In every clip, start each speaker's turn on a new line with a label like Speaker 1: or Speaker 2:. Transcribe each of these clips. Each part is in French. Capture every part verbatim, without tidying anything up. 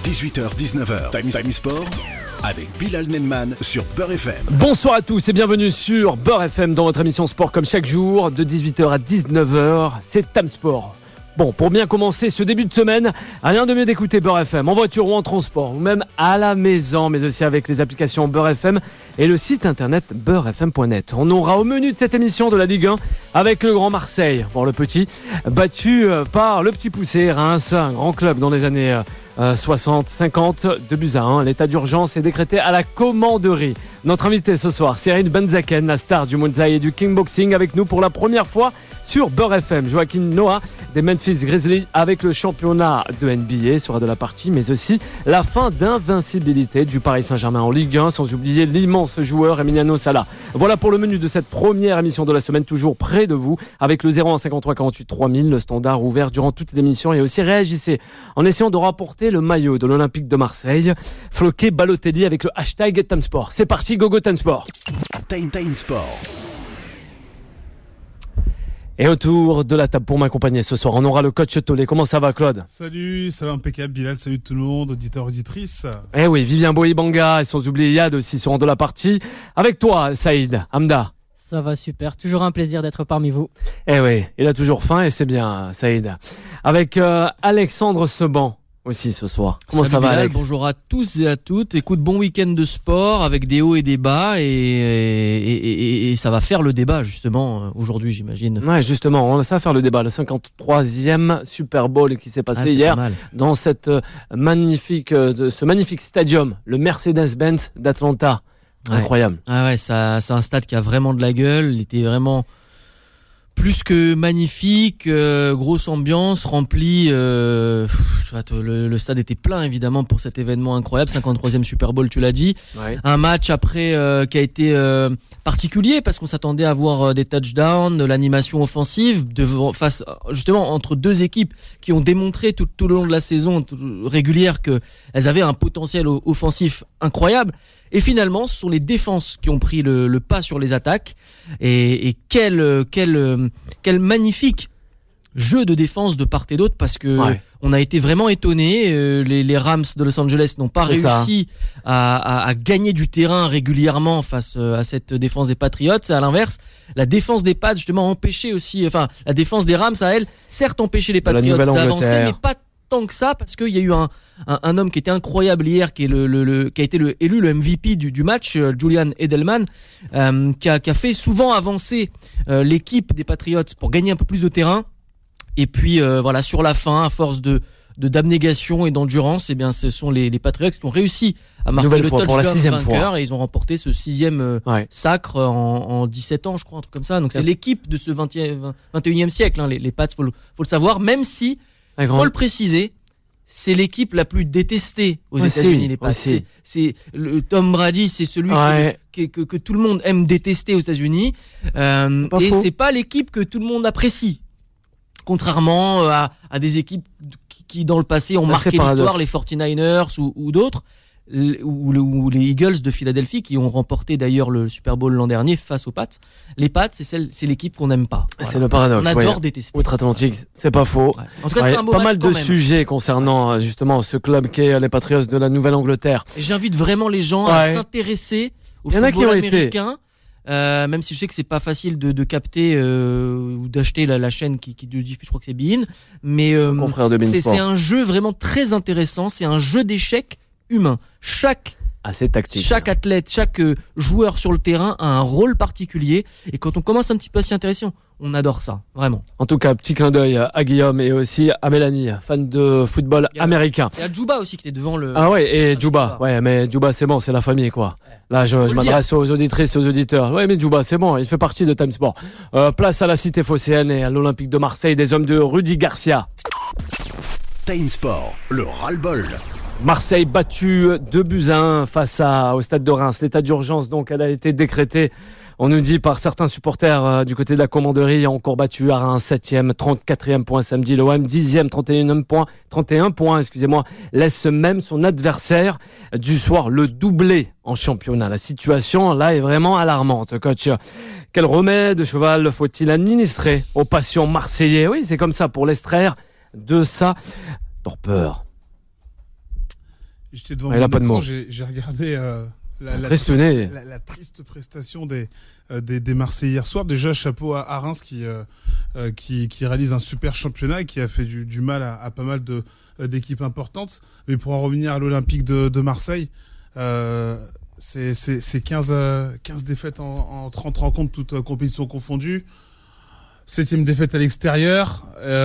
Speaker 1: dix-huit heures dix-neuf heures, Time, Time Sport avec Bilal Nelman sur Beurre F M.
Speaker 2: Bonsoir à tous et bienvenue sur Beurre F M dans votre émission sport comme chaque jour de dix-huit heures à dix-neuf heures. C'est Time Sport. Bon, pour bien commencer ce début de semaine, rien de mieux d'écouter Beurre F M en voiture ou en transport ou même à la maison, mais aussi avec les applications Beurre F M et le site internet beurre f m point net. On aura au menu de cette émission de la Ligue un avec le Grand Marseille, bon le petit, battu par le Petit Poucé, Reims, un grand club dans les années euh, soixante cinquante, deux buts à un. L'état d'urgence est décrété à la commanderie. Notre invité ce soir, Cyril Benzaken, la star du Muay Thai et du Kickboxing, avec nous pour la première fois sur Beurre F M. Joachim Noah des Memphis Grizzlies avec le championnat de N B A sera de la partie, mais aussi la fin d'invincibilité du Paris Saint-Germain en Ligue un, sans oublier l'immense joueur Emiliano Sala. Voilà pour le menu de cette première émission de la semaine, toujours près de vous, avec le zéro un cinquante-trois quarante-huit trois mille, le standard ouvert durant toute l'émission, et aussi réagissez en essayant de rapporter le maillot de l'Olympique de Marseille, floqué Balotelli avec le hashtag Time Sport. C'est parti, gogo Time Sport.
Speaker 1: Time Time Sport.
Speaker 2: Et autour de la table pour m'accompagner ce soir, on aura le coach Tolé. Comment ça va, Claude ?
Speaker 3: Salut, ça va impeccable, Bilal. Salut tout le monde, auditeurs, auditrices.
Speaker 2: Eh oui, Vivien Boïbanga et sans oublier Yad aussi seront de la partie. Avec toi, Saïd, Hamda.
Speaker 4: Ça va super, toujours un plaisir d'être parmi vous.
Speaker 2: Eh oui, il a toujours faim et c'est bien, Saïd. Avec euh, Alexandre Seban aussi ce soir. Comment
Speaker 5: Salut
Speaker 2: ça va,
Speaker 5: Bilal,
Speaker 2: Alex ?
Speaker 5: bonjour à tous et à toutes. Écoute, bon week-end de sport avec des hauts et des bas et, et, et, et ça va faire le débat justement aujourd'hui, j'imagine.
Speaker 2: Ouais, justement, on va faire le débat. Le cinquante-troisième Super Bowl qui s'est passé
Speaker 5: ah,
Speaker 2: hier
Speaker 5: pas mal.
Speaker 2: dans cette magnifique, ce magnifique stadium, le Mercedes-Benz d'Atlanta.
Speaker 5: Ouais.
Speaker 2: Incroyable.
Speaker 5: Ah ouais, ça, c'est un stade qui a vraiment de la gueule. Il était vraiment plus que magnifique, euh, grosse ambiance, rempli. Euh, pff, le, le stade était plein évidemment pour cet événement incroyable, cinquante-troisième Super Bowl, tu l'as dit.
Speaker 2: Ouais.
Speaker 5: Un match après euh, qui a été euh, particulier parce qu'on s'attendait à voir euh, des touchdowns, de l'animation offensive, devant, face justement entre deux équipes qui ont démontré tout, tout le long de la saison tout, régulière qu'elles avaient un potentiel offensif incroyable. Et finalement, ce sont les défenses qui ont pris le, le pas sur les attaques. Et, et quel, quel, quel magnifique jeu de défense de part et d'autre, parce que ouais. on a été vraiment étonnés. Euh, les, les Rams de Los Angeles n'ont pas C'est réussi à, à, à gagner du terrain régulièrement face à cette défense des Patriots. À l'inverse, la défense des Pats justement empêchait aussi, enfin la défense des Rams à elle, certes empêchait les Patriots d'avancer, mais pas tant que ça, parce qu'il y a eu un, un, un homme qui était incroyable hier, qui, est le, le, le, qui a été le, élu le M V P du, du match, euh, Julian Edelman, euh, qui, a, qui a fait souvent avancer euh, l'équipe des Patriots pour gagner un peu plus de terrain. Et puis euh, voilà, sur la fin, à force de, de d'abnégation et d'endurance, eh bien, ce sont les, les Patriots qui ont réussi à marquer Nouvelle le touchdown vainqueur fois. Et ils ont remporté ce sixième euh, ouais. sacre en, en dix-sept ans, je crois, un truc comme ça. Donc c'est, c'est l'équipe de ce vingtième, vingt et unième siècle, hein, les, les Pats, faut le, faut le savoir, même si il faut le préciser, c'est l'équipe la plus détestée aux aussi, États-Unis. Les Pats. C'est, c'est le Tom Brady, c'est celui ouais. qui, que, que, que tout le monde aime détester aux États-Unis, euh, et faux. C'est pas l'équipe que tout le monde apprécie. Contrairement à, à des équipes qui, qui dans le passé ont là, marqué l'histoire, les forty-niners ou, ou d'autres, ou, ou les Eagles de Philadelphie qui ont remporté d'ailleurs le Super Bowl l'an dernier face aux Pats. Les Pats, c'est, celle, c'est l'équipe qu'on n'aime pas.
Speaker 2: Voilà. C'est le paradoxe.
Speaker 5: On adore
Speaker 2: ouais.
Speaker 5: détester.
Speaker 2: Outre-Atlantique, c'est pas faux.
Speaker 5: Ouais. En tout cas, ouais, c'est un beau
Speaker 2: pas
Speaker 5: match
Speaker 2: mal de
Speaker 5: même.
Speaker 2: sujets concernant ouais. justement ce club qui est les Patriots de la Nouvelle-Angleterre.
Speaker 5: Et j'invite vraiment les gens ouais. à s'intéresser au football américain. Été. Euh, même si je sais que c'est pas facile de, de capter euh, ou d'acheter la, la chaîne qui, qui diffuse, je crois que c'est Bein, mais euh, c'est, c'est un jeu vraiment très intéressant. C'est un jeu d'échecs humain. Chaque
Speaker 2: assez tactique.
Speaker 5: Chaque athlète, chaque euh, joueur sur le terrain a un rôle particulier, et quand on commence un petit peu à s'y intéresser, on, on adore ça, vraiment.
Speaker 2: En tout cas, petit clin d'œil à Guillaume et aussi à Mélanie, fan de football
Speaker 5: a,
Speaker 2: américain.
Speaker 5: Et à Djouba aussi qui était devant le.
Speaker 2: Ah ouais, et Djouba, ouais, mais Djouba c'est bon, c'est la famille quoi. Ouais. Là, je, je m'adresse aux auditrices et aux auditeurs. Ouais, mais Djouba, c'est bon, il fait partie de Time Sport. Euh, place à la Cité phocéenne et à l'Olympique de Marseille des hommes de Rudy Garcia.
Speaker 1: Time Sport, le ras-le-bol.
Speaker 2: Marseille battu deux buts à un face à, au stade de Reims. L'état d'urgence, donc, elle a été décrétée, on nous dit, par certains supporters euh, du côté de la commanderie. Encore battu à Reims, septième, trente-quatrième point samedi. L'O M, dixième, trente et un points, trente et un points, excusez-moi, laisse même son adversaire du soir le doubler en championnat. La situation, là, est vraiment alarmante, coach. Quel remède, cheval, faut-il administrer aux patients marseillais? Oui, c'est comme ça, pour l'extraire de sa torpeur.
Speaker 3: J'étais devant
Speaker 2: Ah, il a
Speaker 3: mon
Speaker 2: pas de
Speaker 3: écran,
Speaker 2: mots.
Speaker 3: j'ai, j'ai regardé euh, la, la,
Speaker 2: Triste
Speaker 3: triste,
Speaker 2: nez.
Speaker 3: la, la triste prestation des, euh, des, des Marseillais hier soir. Déjà, chapeau à, à Reims qui, euh, euh, qui, qui réalise un super championnat et qui a fait du, du mal à, à pas mal de, euh, d'équipes importantes. Mais pour en revenir à l'Olympique de, de Marseille, euh, c'est, c'est, c'est quinze, euh, quinze défaites en, en trente rencontres, toutes euh, compétitions confondues. Septième défaite à l'extérieur.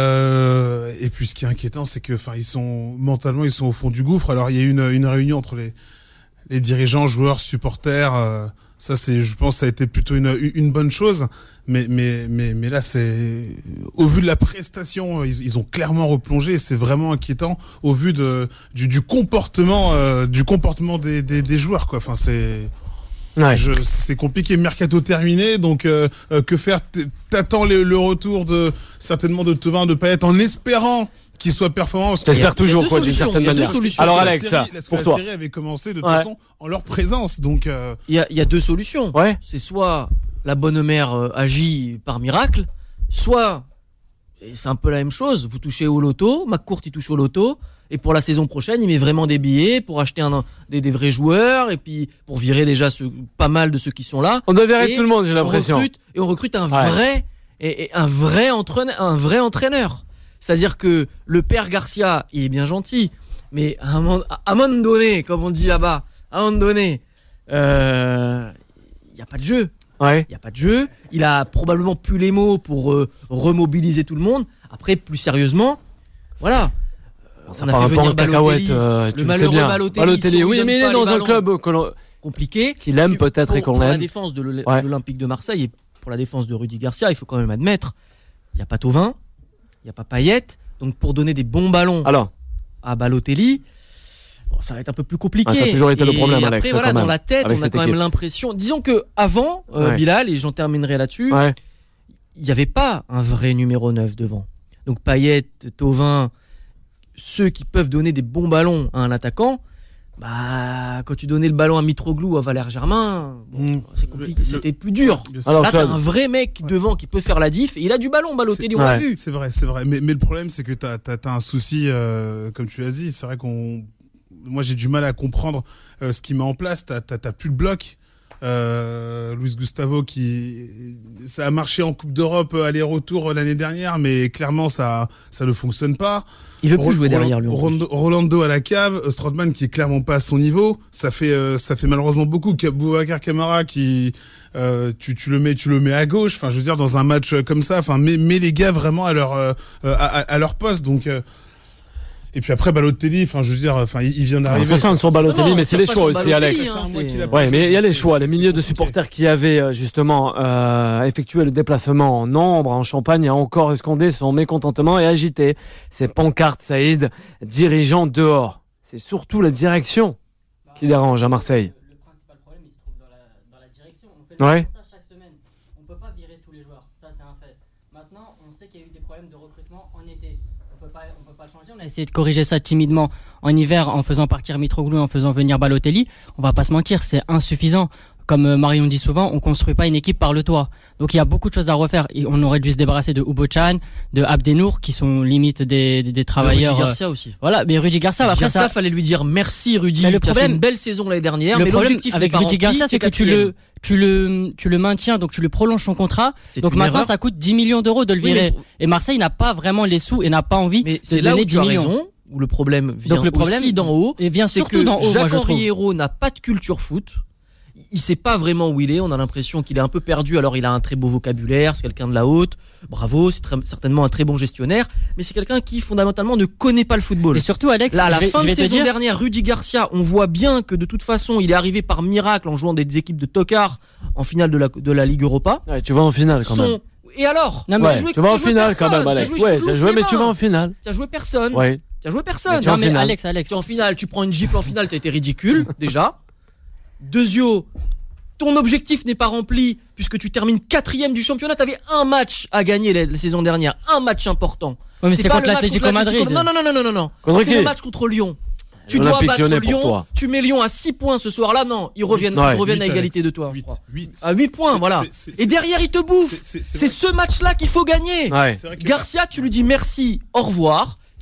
Speaker 3: Euh, et puis ce qui est inquiétant, c'est que, enfin, ils sont mentalement, ils sont au fond du gouffre. Alors il y a eu une, une réunion entre les, les dirigeants, joueurs, supporters. Euh, ça, c'est, je pense, ça a été plutôt une, une bonne chose. Mais, mais, mais, mais là, c'est au vu de la prestation, ils, ils ont clairement replongé. Et c'est vraiment inquiétant au vu de du, du comportement, euh, du comportement des, des, des joueurs, quoi. Enfin, c'est.
Speaker 2: Ouais.
Speaker 3: Je, c'est compliqué, mercato terminé, donc euh, euh, que faire? T'attends le, le retour de certainement de Thauvin, de Payet, en espérant qu'il soit performant.
Speaker 2: J'espère toujours, quoi, d'une certaine manière. Alors
Speaker 3: la
Speaker 2: Alex,
Speaker 3: série, la,
Speaker 2: pour
Speaker 3: la
Speaker 2: toi.
Speaker 3: série avait commencé de toute
Speaker 2: Ouais.
Speaker 3: façon en leur présence, donc. Euh...
Speaker 5: Il y a, il y a deux solutions.
Speaker 2: Ouais.
Speaker 5: C'est soit la bonne mère euh, agit par miracle, soit, et c'est un peu la même chose, vous touchez au loto, McCourt il touche au loto, et pour la saison prochaine il met vraiment des billets pour acheter un, des, des vrais joueurs, et puis pour virer déjà ce, pas mal de ceux qui sont là.
Speaker 2: On doit virer
Speaker 5: Et
Speaker 2: tout le monde, j'ai
Speaker 5: on
Speaker 2: l'impression.
Speaker 5: recrute, et on recrute un
Speaker 2: Ouais.
Speaker 5: vrai, et, et un vrai entraîneur, un vrai entraîneur. C'est-à-dire que le père Garcia, il est bien gentil, mais à un moment, à un moment donné, comme on dit là-bas, à un moment donné, euh, il n'y a pas de jeu.
Speaker 2: Ouais.
Speaker 5: Il n'y a pas de jeu. Il a probablement plus les mots pour euh, remobiliser tout le monde. Après, plus sérieusement, voilà.
Speaker 2: Ça
Speaker 5: On a
Speaker 2: part
Speaker 5: fait
Speaker 2: un peu en
Speaker 5: venir
Speaker 2: cacahuète,
Speaker 5: Balotelli,
Speaker 2: euh,
Speaker 5: le
Speaker 2: tu le sais
Speaker 5: malheureux
Speaker 2: bien.
Speaker 5: Balotelli,
Speaker 2: Balotelli,
Speaker 5: si on lui
Speaker 2: oui,
Speaker 5: donne
Speaker 2: mais il
Speaker 5: pas
Speaker 2: est
Speaker 5: les
Speaker 2: dans un
Speaker 5: ballons.
Speaker 2: club que l'on-
Speaker 5: Compliqué.
Speaker 2: qu'il aime peut-être
Speaker 5: Pour-
Speaker 2: et qu'on
Speaker 5: pour la
Speaker 2: l'aime.
Speaker 5: défense de l'O-
Speaker 2: Ouais.
Speaker 5: de l'Olympique de Marseille et pour la défense de Rudy Garcia, il faut quand même admettre, il n'y a pas Thauvin, il n'y a pas Payet. Donc pour donner des bons ballons
Speaker 2: Alors,
Speaker 5: à Balotelli, bon, ça va être un peu plus compliqué.
Speaker 2: Ah, ça a toujours été le
Speaker 5: Et
Speaker 2: problème,
Speaker 5: après,
Speaker 2: Alex,
Speaker 5: voilà,
Speaker 2: quand
Speaker 5: dans
Speaker 2: même,
Speaker 5: la tête,
Speaker 2: avec
Speaker 5: on a
Speaker 2: cette
Speaker 5: quand même
Speaker 2: équipe.
Speaker 5: l'impression. Disons que avant euh,
Speaker 2: Ouais.
Speaker 5: Bilal, et j'en terminerai là-dessus,
Speaker 2: ouais.
Speaker 5: il n'y avait pas un vrai numéro neuf devant. Donc Payet, Thauvin, ceux qui peuvent donner des bons ballons à un attaquant, bah quand tu donnais le ballon à Mitroglou ou à Valère Germain, bon,
Speaker 3: Mmh.
Speaker 5: c'est compliqué,
Speaker 3: Le-
Speaker 5: c'était plus dur.
Speaker 3: Bien sûr.
Speaker 2: Alors,
Speaker 5: Là, t'as
Speaker 2: Claude.
Speaker 5: un vrai mec devant qui peut faire la diff et il a du ballon, Balotelli, on
Speaker 3: C'est-
Speaker 5: l'a
Speaker 2: Ouais.
Speaker 5: vu.
Speaker 3: C'est vrai, c'est vrai. Mais, mais le problème, c'est que t'as, t'as, t'as un souci, euh, comme tu l'as dit. C'est vrai qu'on, moi, j'ai du mal à comprendre euh, ce qu'il met en place. T'as, t'as, t'as plus de bloc. Euh, Luis Gustavo qui, ça a marché en Coupe d'Europe euh, aller-retour euh, l'année dernière, mais clairement ça, ça ne fonctionne pas.
Speaker 5: Il veut plus
Speaker 3: Ro-
Speaker 5: jouer derrière lui. en plus.
Speaker 3: Rolando, Rolando à la cave, euh, Strootman qui est clairement pas à son niveau. Ça fait, euh, ça fait malheureusement beaucoup. Boubacar Kamara qui, euh, tu, tu le mets, tu le mets à gauche. Enfin, je veux dire dans un match euh, comme ça. Enfin, mets, mets les gars vraiment à leur, euh, à, à, à leur poste. Donc. Euh, Et puis après Balotelli, enfin je veux dire, enfin il, il vient
Speaker 2: Alors,
Speaker 3: d'arriver.
Speaker 2: ça sent sur Balotelli,
Speaker 5: Non,
Speaker 2: mais
Speaker 5: c'est
Speaker 2: c'est les
Speaker 5: pas
Speaker 2: choix
Speaker 5: sur
Speaker 2: aussi,
Speaker 5: Balotelli,
Speaker 2: Alex.
Speaker 5: hein,
Speaker 3: Moi qui
Speaker 5: c'est-
Speaker 3: l'a-
Speaker 2: Ouais, mais il y a les
Speaker 3: C'est-
Speaker 2: choix. Les
Speaker 3: c'est
Speaker 2: milliers de
Speaker 3: compliqué.
Speaker 2: supporters qui avaient euh, justement euh, effectué le déplacement en nombre en Champagne a encore escondé son mécontentement et agité ses pancartes, Saïd, dirigeant dehors. C'est surtout la direction qui dérange à Marseille.
Speaker 4: Le principal problème, il se trouve dans la, dans la direction. On fait le
Speaker 2: Ouais.
Speaker 4: constat chaque semaine. On ne peut pas virer tous les joueurs. Ça, c'est un fait. Maintenant, on sait qu'il y a eu des problèmes de recrutement en été. On peut pas, on peut pas le changer. On a essayé de corriger ça timidement en hiver en faisant partir Mitroglou et en faisant venir Balotelli. On va pas se mentir, c'est insuffisant. Comme euh, Marion dit souvent, on construit pas une équipe par le toit. Donc il y a beaucoup de choses à refaire. Et on aurait dû se débarrasser de Hugo-Chan, de Abdenour, qui sont limite des, des, des travailleurs.
Speaker 5: Rudy
Speaker 4: euh,
Speaker 5: Garcia aussi.
Speaker 4: Voilà, mais Rudy Garcia,
Speaker 5: Rudy
Speaker 4: après
Speaker 5: Garcia,
Speaker 4: ça,
Speaker 5: fallait lui dire merci Rudy,
Speaker 4: Mais le
Speaker 5: tu as fait
Speaker 4: problème-
Speaker 5: une belle saison l'année dernière,
Speaker 4: le
Speaker 5: mais
Speaker 4: problème
Speaker 5: l'objectif
Speaker 4: avec
Speaker 5: n'est pas
Speaker 4: Rudy
Speaker 5: rempli,
Speaker 4: Garcia,
Speaker 5: t'es
Speaker 4: c'est que tu
Speaker 5: quatrième.
Speaker 4: le, tu le, tu le maintiens, donc tu le prolonges son contrat.
Speaker 5: C'est
Speaker 4: Donc
Speaker 5: une
Speaker 4: maintenant,
Speaker 5: erreur.
Speaker 4: ça coûte dix millions d'euros de le
Speaker 5: Oui,
Speaker 4: virer.
Speaker 5: mais-
Speaker 4: Et Marseille n'a pas vraiment les sous et n'a pas envie
Speaker 5: Mais
Speaker 4: de
Speaker 5: c'est là
Speaker 4: donner
Speaker 5: où
Speaker 4: dix
Speaker 5: tu as
Speaker 4: millions.
Speaker 5: raison, où le problème vient
Speaker 4: Donc le problème
Speaker 5: aussi d'en haut.
Speaker 4: Et vient
Speaker 5: C'est
Speaker 4: surtout
Speaker 5: que
Speaker 4: d'en haut, moi je
Speaker 5: Jacques-Henri
Speaker 4: trouve.
Speaker 5: Hérault n'a pas de culture foot. Il sait pas vraiment où il est. On a l'impression qu'il est un peu perdu. Alors il a un très beau vocabulaire. C'est quelqu'un de la haute. Bravo. C'est très- certainement un très bon gestionnaire. Mais c'est quelqu'un qui fondamentalement ne connaît pas le football.
Speaker 4: Et surtout, Alex,
Speaker 5: Là, à la
Speaker 4: je vais,
Speaker 5: fin
Speaker 4: je
Speaker 5: de
Speaker 4: vais te
Speaker 5: saison
Speaker 4: dire,
Speaker 5: dernière, Rudy Garcia, on voit bien que de toute façon, il est arrivé par miracle en jouant des équipes de tocards en finale de la, de la Ligue Europa.
Speaker 2: Ouais, tu vas en finale quand
Speaker 5: Son-
Speaker 2: même.
Speaker 5: Et alors
Speaker 4: Non, mais
Speaker 5: T'as
Speaker 2: Ouais,
Speaker 5: joué-
Speaker 2: tu vas
Speaker 5: t'as
Speaker 2: en
Speaker 5: joué
Speaker 2: finale quand
Speaker 5: personne,
Speaker 2: même,
Speaker 5: t'as
Speaker 2: Alex.
Speaker 5: joué
Speaker 2: Ouais,
Speaker 5: Choulouf
Speaker 2: j'ai joué, mais tu vas
Speaker 5: Flemin.
Speaker 2: en finale.
Speaker 5: T'as joué personne.
Speaker 2: Ouais.
Speaker 5: T'as joué
Speaker 2: Mais
Speaker 5: personne.
Speaker 2: tu es en
Speaker 4: non mais
Speaker 2: finale.
Speaker 4: Alex, Alex,
Speaker 5: Tu es en finale, tu prends une gifle en finale, t'as été ridicule, déjà. Deuxio, ton objectif n'est pas rempli puisque tu termines quatrième du championnat. T'avais un match à gagner la, la saison dernière, un match important.
Speaker 4: Ouais, mais
Speaker 5: C'était
Speaker 4: c'est
Speaker 5: pas
Speaker 4: contre
Speaker 5: le match
Speaker 4: l'Atlético Madrid.
Speaker 5: Non, non, non, non, non, non, non.
Speaker 2: Contre
Speaker 5: C'est
Speaker 2: qui
Speaker 5: le match contre Lyon. Tu dois
Speaker 2: L'Olympique
Speaker 5: battre
Speaker 2: Lyonnais pour
Speaker 5: Lyon.
Speaker 2: toi.
Speaker 5: Tu mets Lyon à six points ce soir-là. Non, ils reviennent,
Speaker 2: Ouais.
Speaker 5: ils reviennent à
Speaker 3: Huit,
Speaker 5: égalité
Speaker 3: Alex.
Speaker 5: de toi. je
Speaker 3: Huit,
Speaker 5: crois.
Speaker 3: huit.
Speaker 5: À huit points,
Speaker 3: C'est-
Speaker 5: voilà.
Speaker 3: c'est- c'est-
Speaker 5: Et derrière, ils te bouffent.
Speaker 3: c'est- c'est-
Speaker 5: C'est
Speaker 3: vrai.
Speaker 5: ce match-là qu'il faut gagner.
Speaker 2: Ouais.
Speaker 3: C'est vrai que-
Speaker 5: Garcia, tu lui dis merci, au revoir.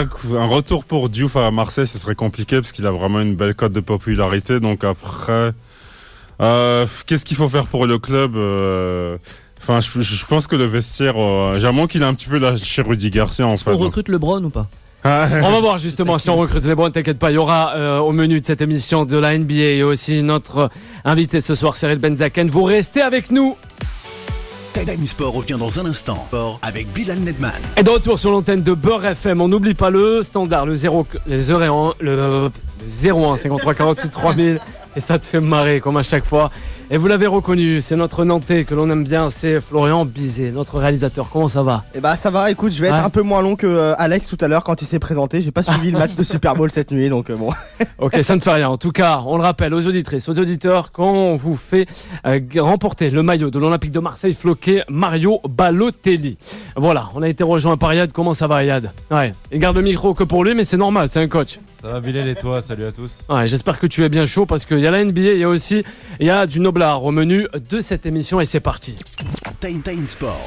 Speaker 6: vrai qu'un retour pour Diouf à Marseille, ce serait compliqué parce qu'il a vraiment une belle cote de popularité. Donc après, euh, qu'est-ce qu'il faut faire pour le club euh, Enfin, je, je pense que le vestiaire, euh, j'ai l'impression qu'il a un petit peu lâché Rudy Garcia en fait.
Speaker 5: On recrute LeBron ou pas?
Speaker 2: On va voir justement si on recrute les bons, t'inquiète pas, il y aura euh, au menu de cette émission de la N B A et aussi notre invité ce soir, Cyril Benzaken. Vous restez avec nous.
Speaker 1: Time Sport revient dans un instant. Sport avec Bilal Nedman.
Speaker 2: Et de retour sur l'antenne de Beurre F M, on n'oublie pas le standard, le zéro, le zéro un, le zéro un cinquante-trois quarante-huit trois mille. Et ça te fait marrer comme à chaque fois. Et vous l'avez reconnu, c'est notre Nantais que l'on aime bien, c'est Florian Bizet, notre réalisateur. Comment ça va ?
Speaker 7: Eh bah ça va, écoute, je vais être
Speaker 2: Ouais.
Speaker 7: un peu moins long que euh, Alex tout à l'heure quand il s'est présenté. J'ai pas suivi le match de Super Bowl cette nuit, donc euh, bon.
Speaker 2: Ok, ça ne fait rien. En tout cas, on le rappelle aux auditrices, aux auditeurs, quand on vous fait euh, remporter le maillot de l'Olympique de Marseille floqué Mario Balotelli. Voilà, on a été rejoint par Yad. Comment ça va, Yad ? Ouais, il garde le micro que pour lui, mais c'est normal, c'est un coach.
Speaker 8: Ça va Bilal et toi, salut à tous.
Speaker 2: Ouais, j'espère que tu es bien chaud parce qu'il y a la N B A, il y a aussi il y a du noblard au menu de cette émission et c'est parti.
Speaker 1: Time Time Sport.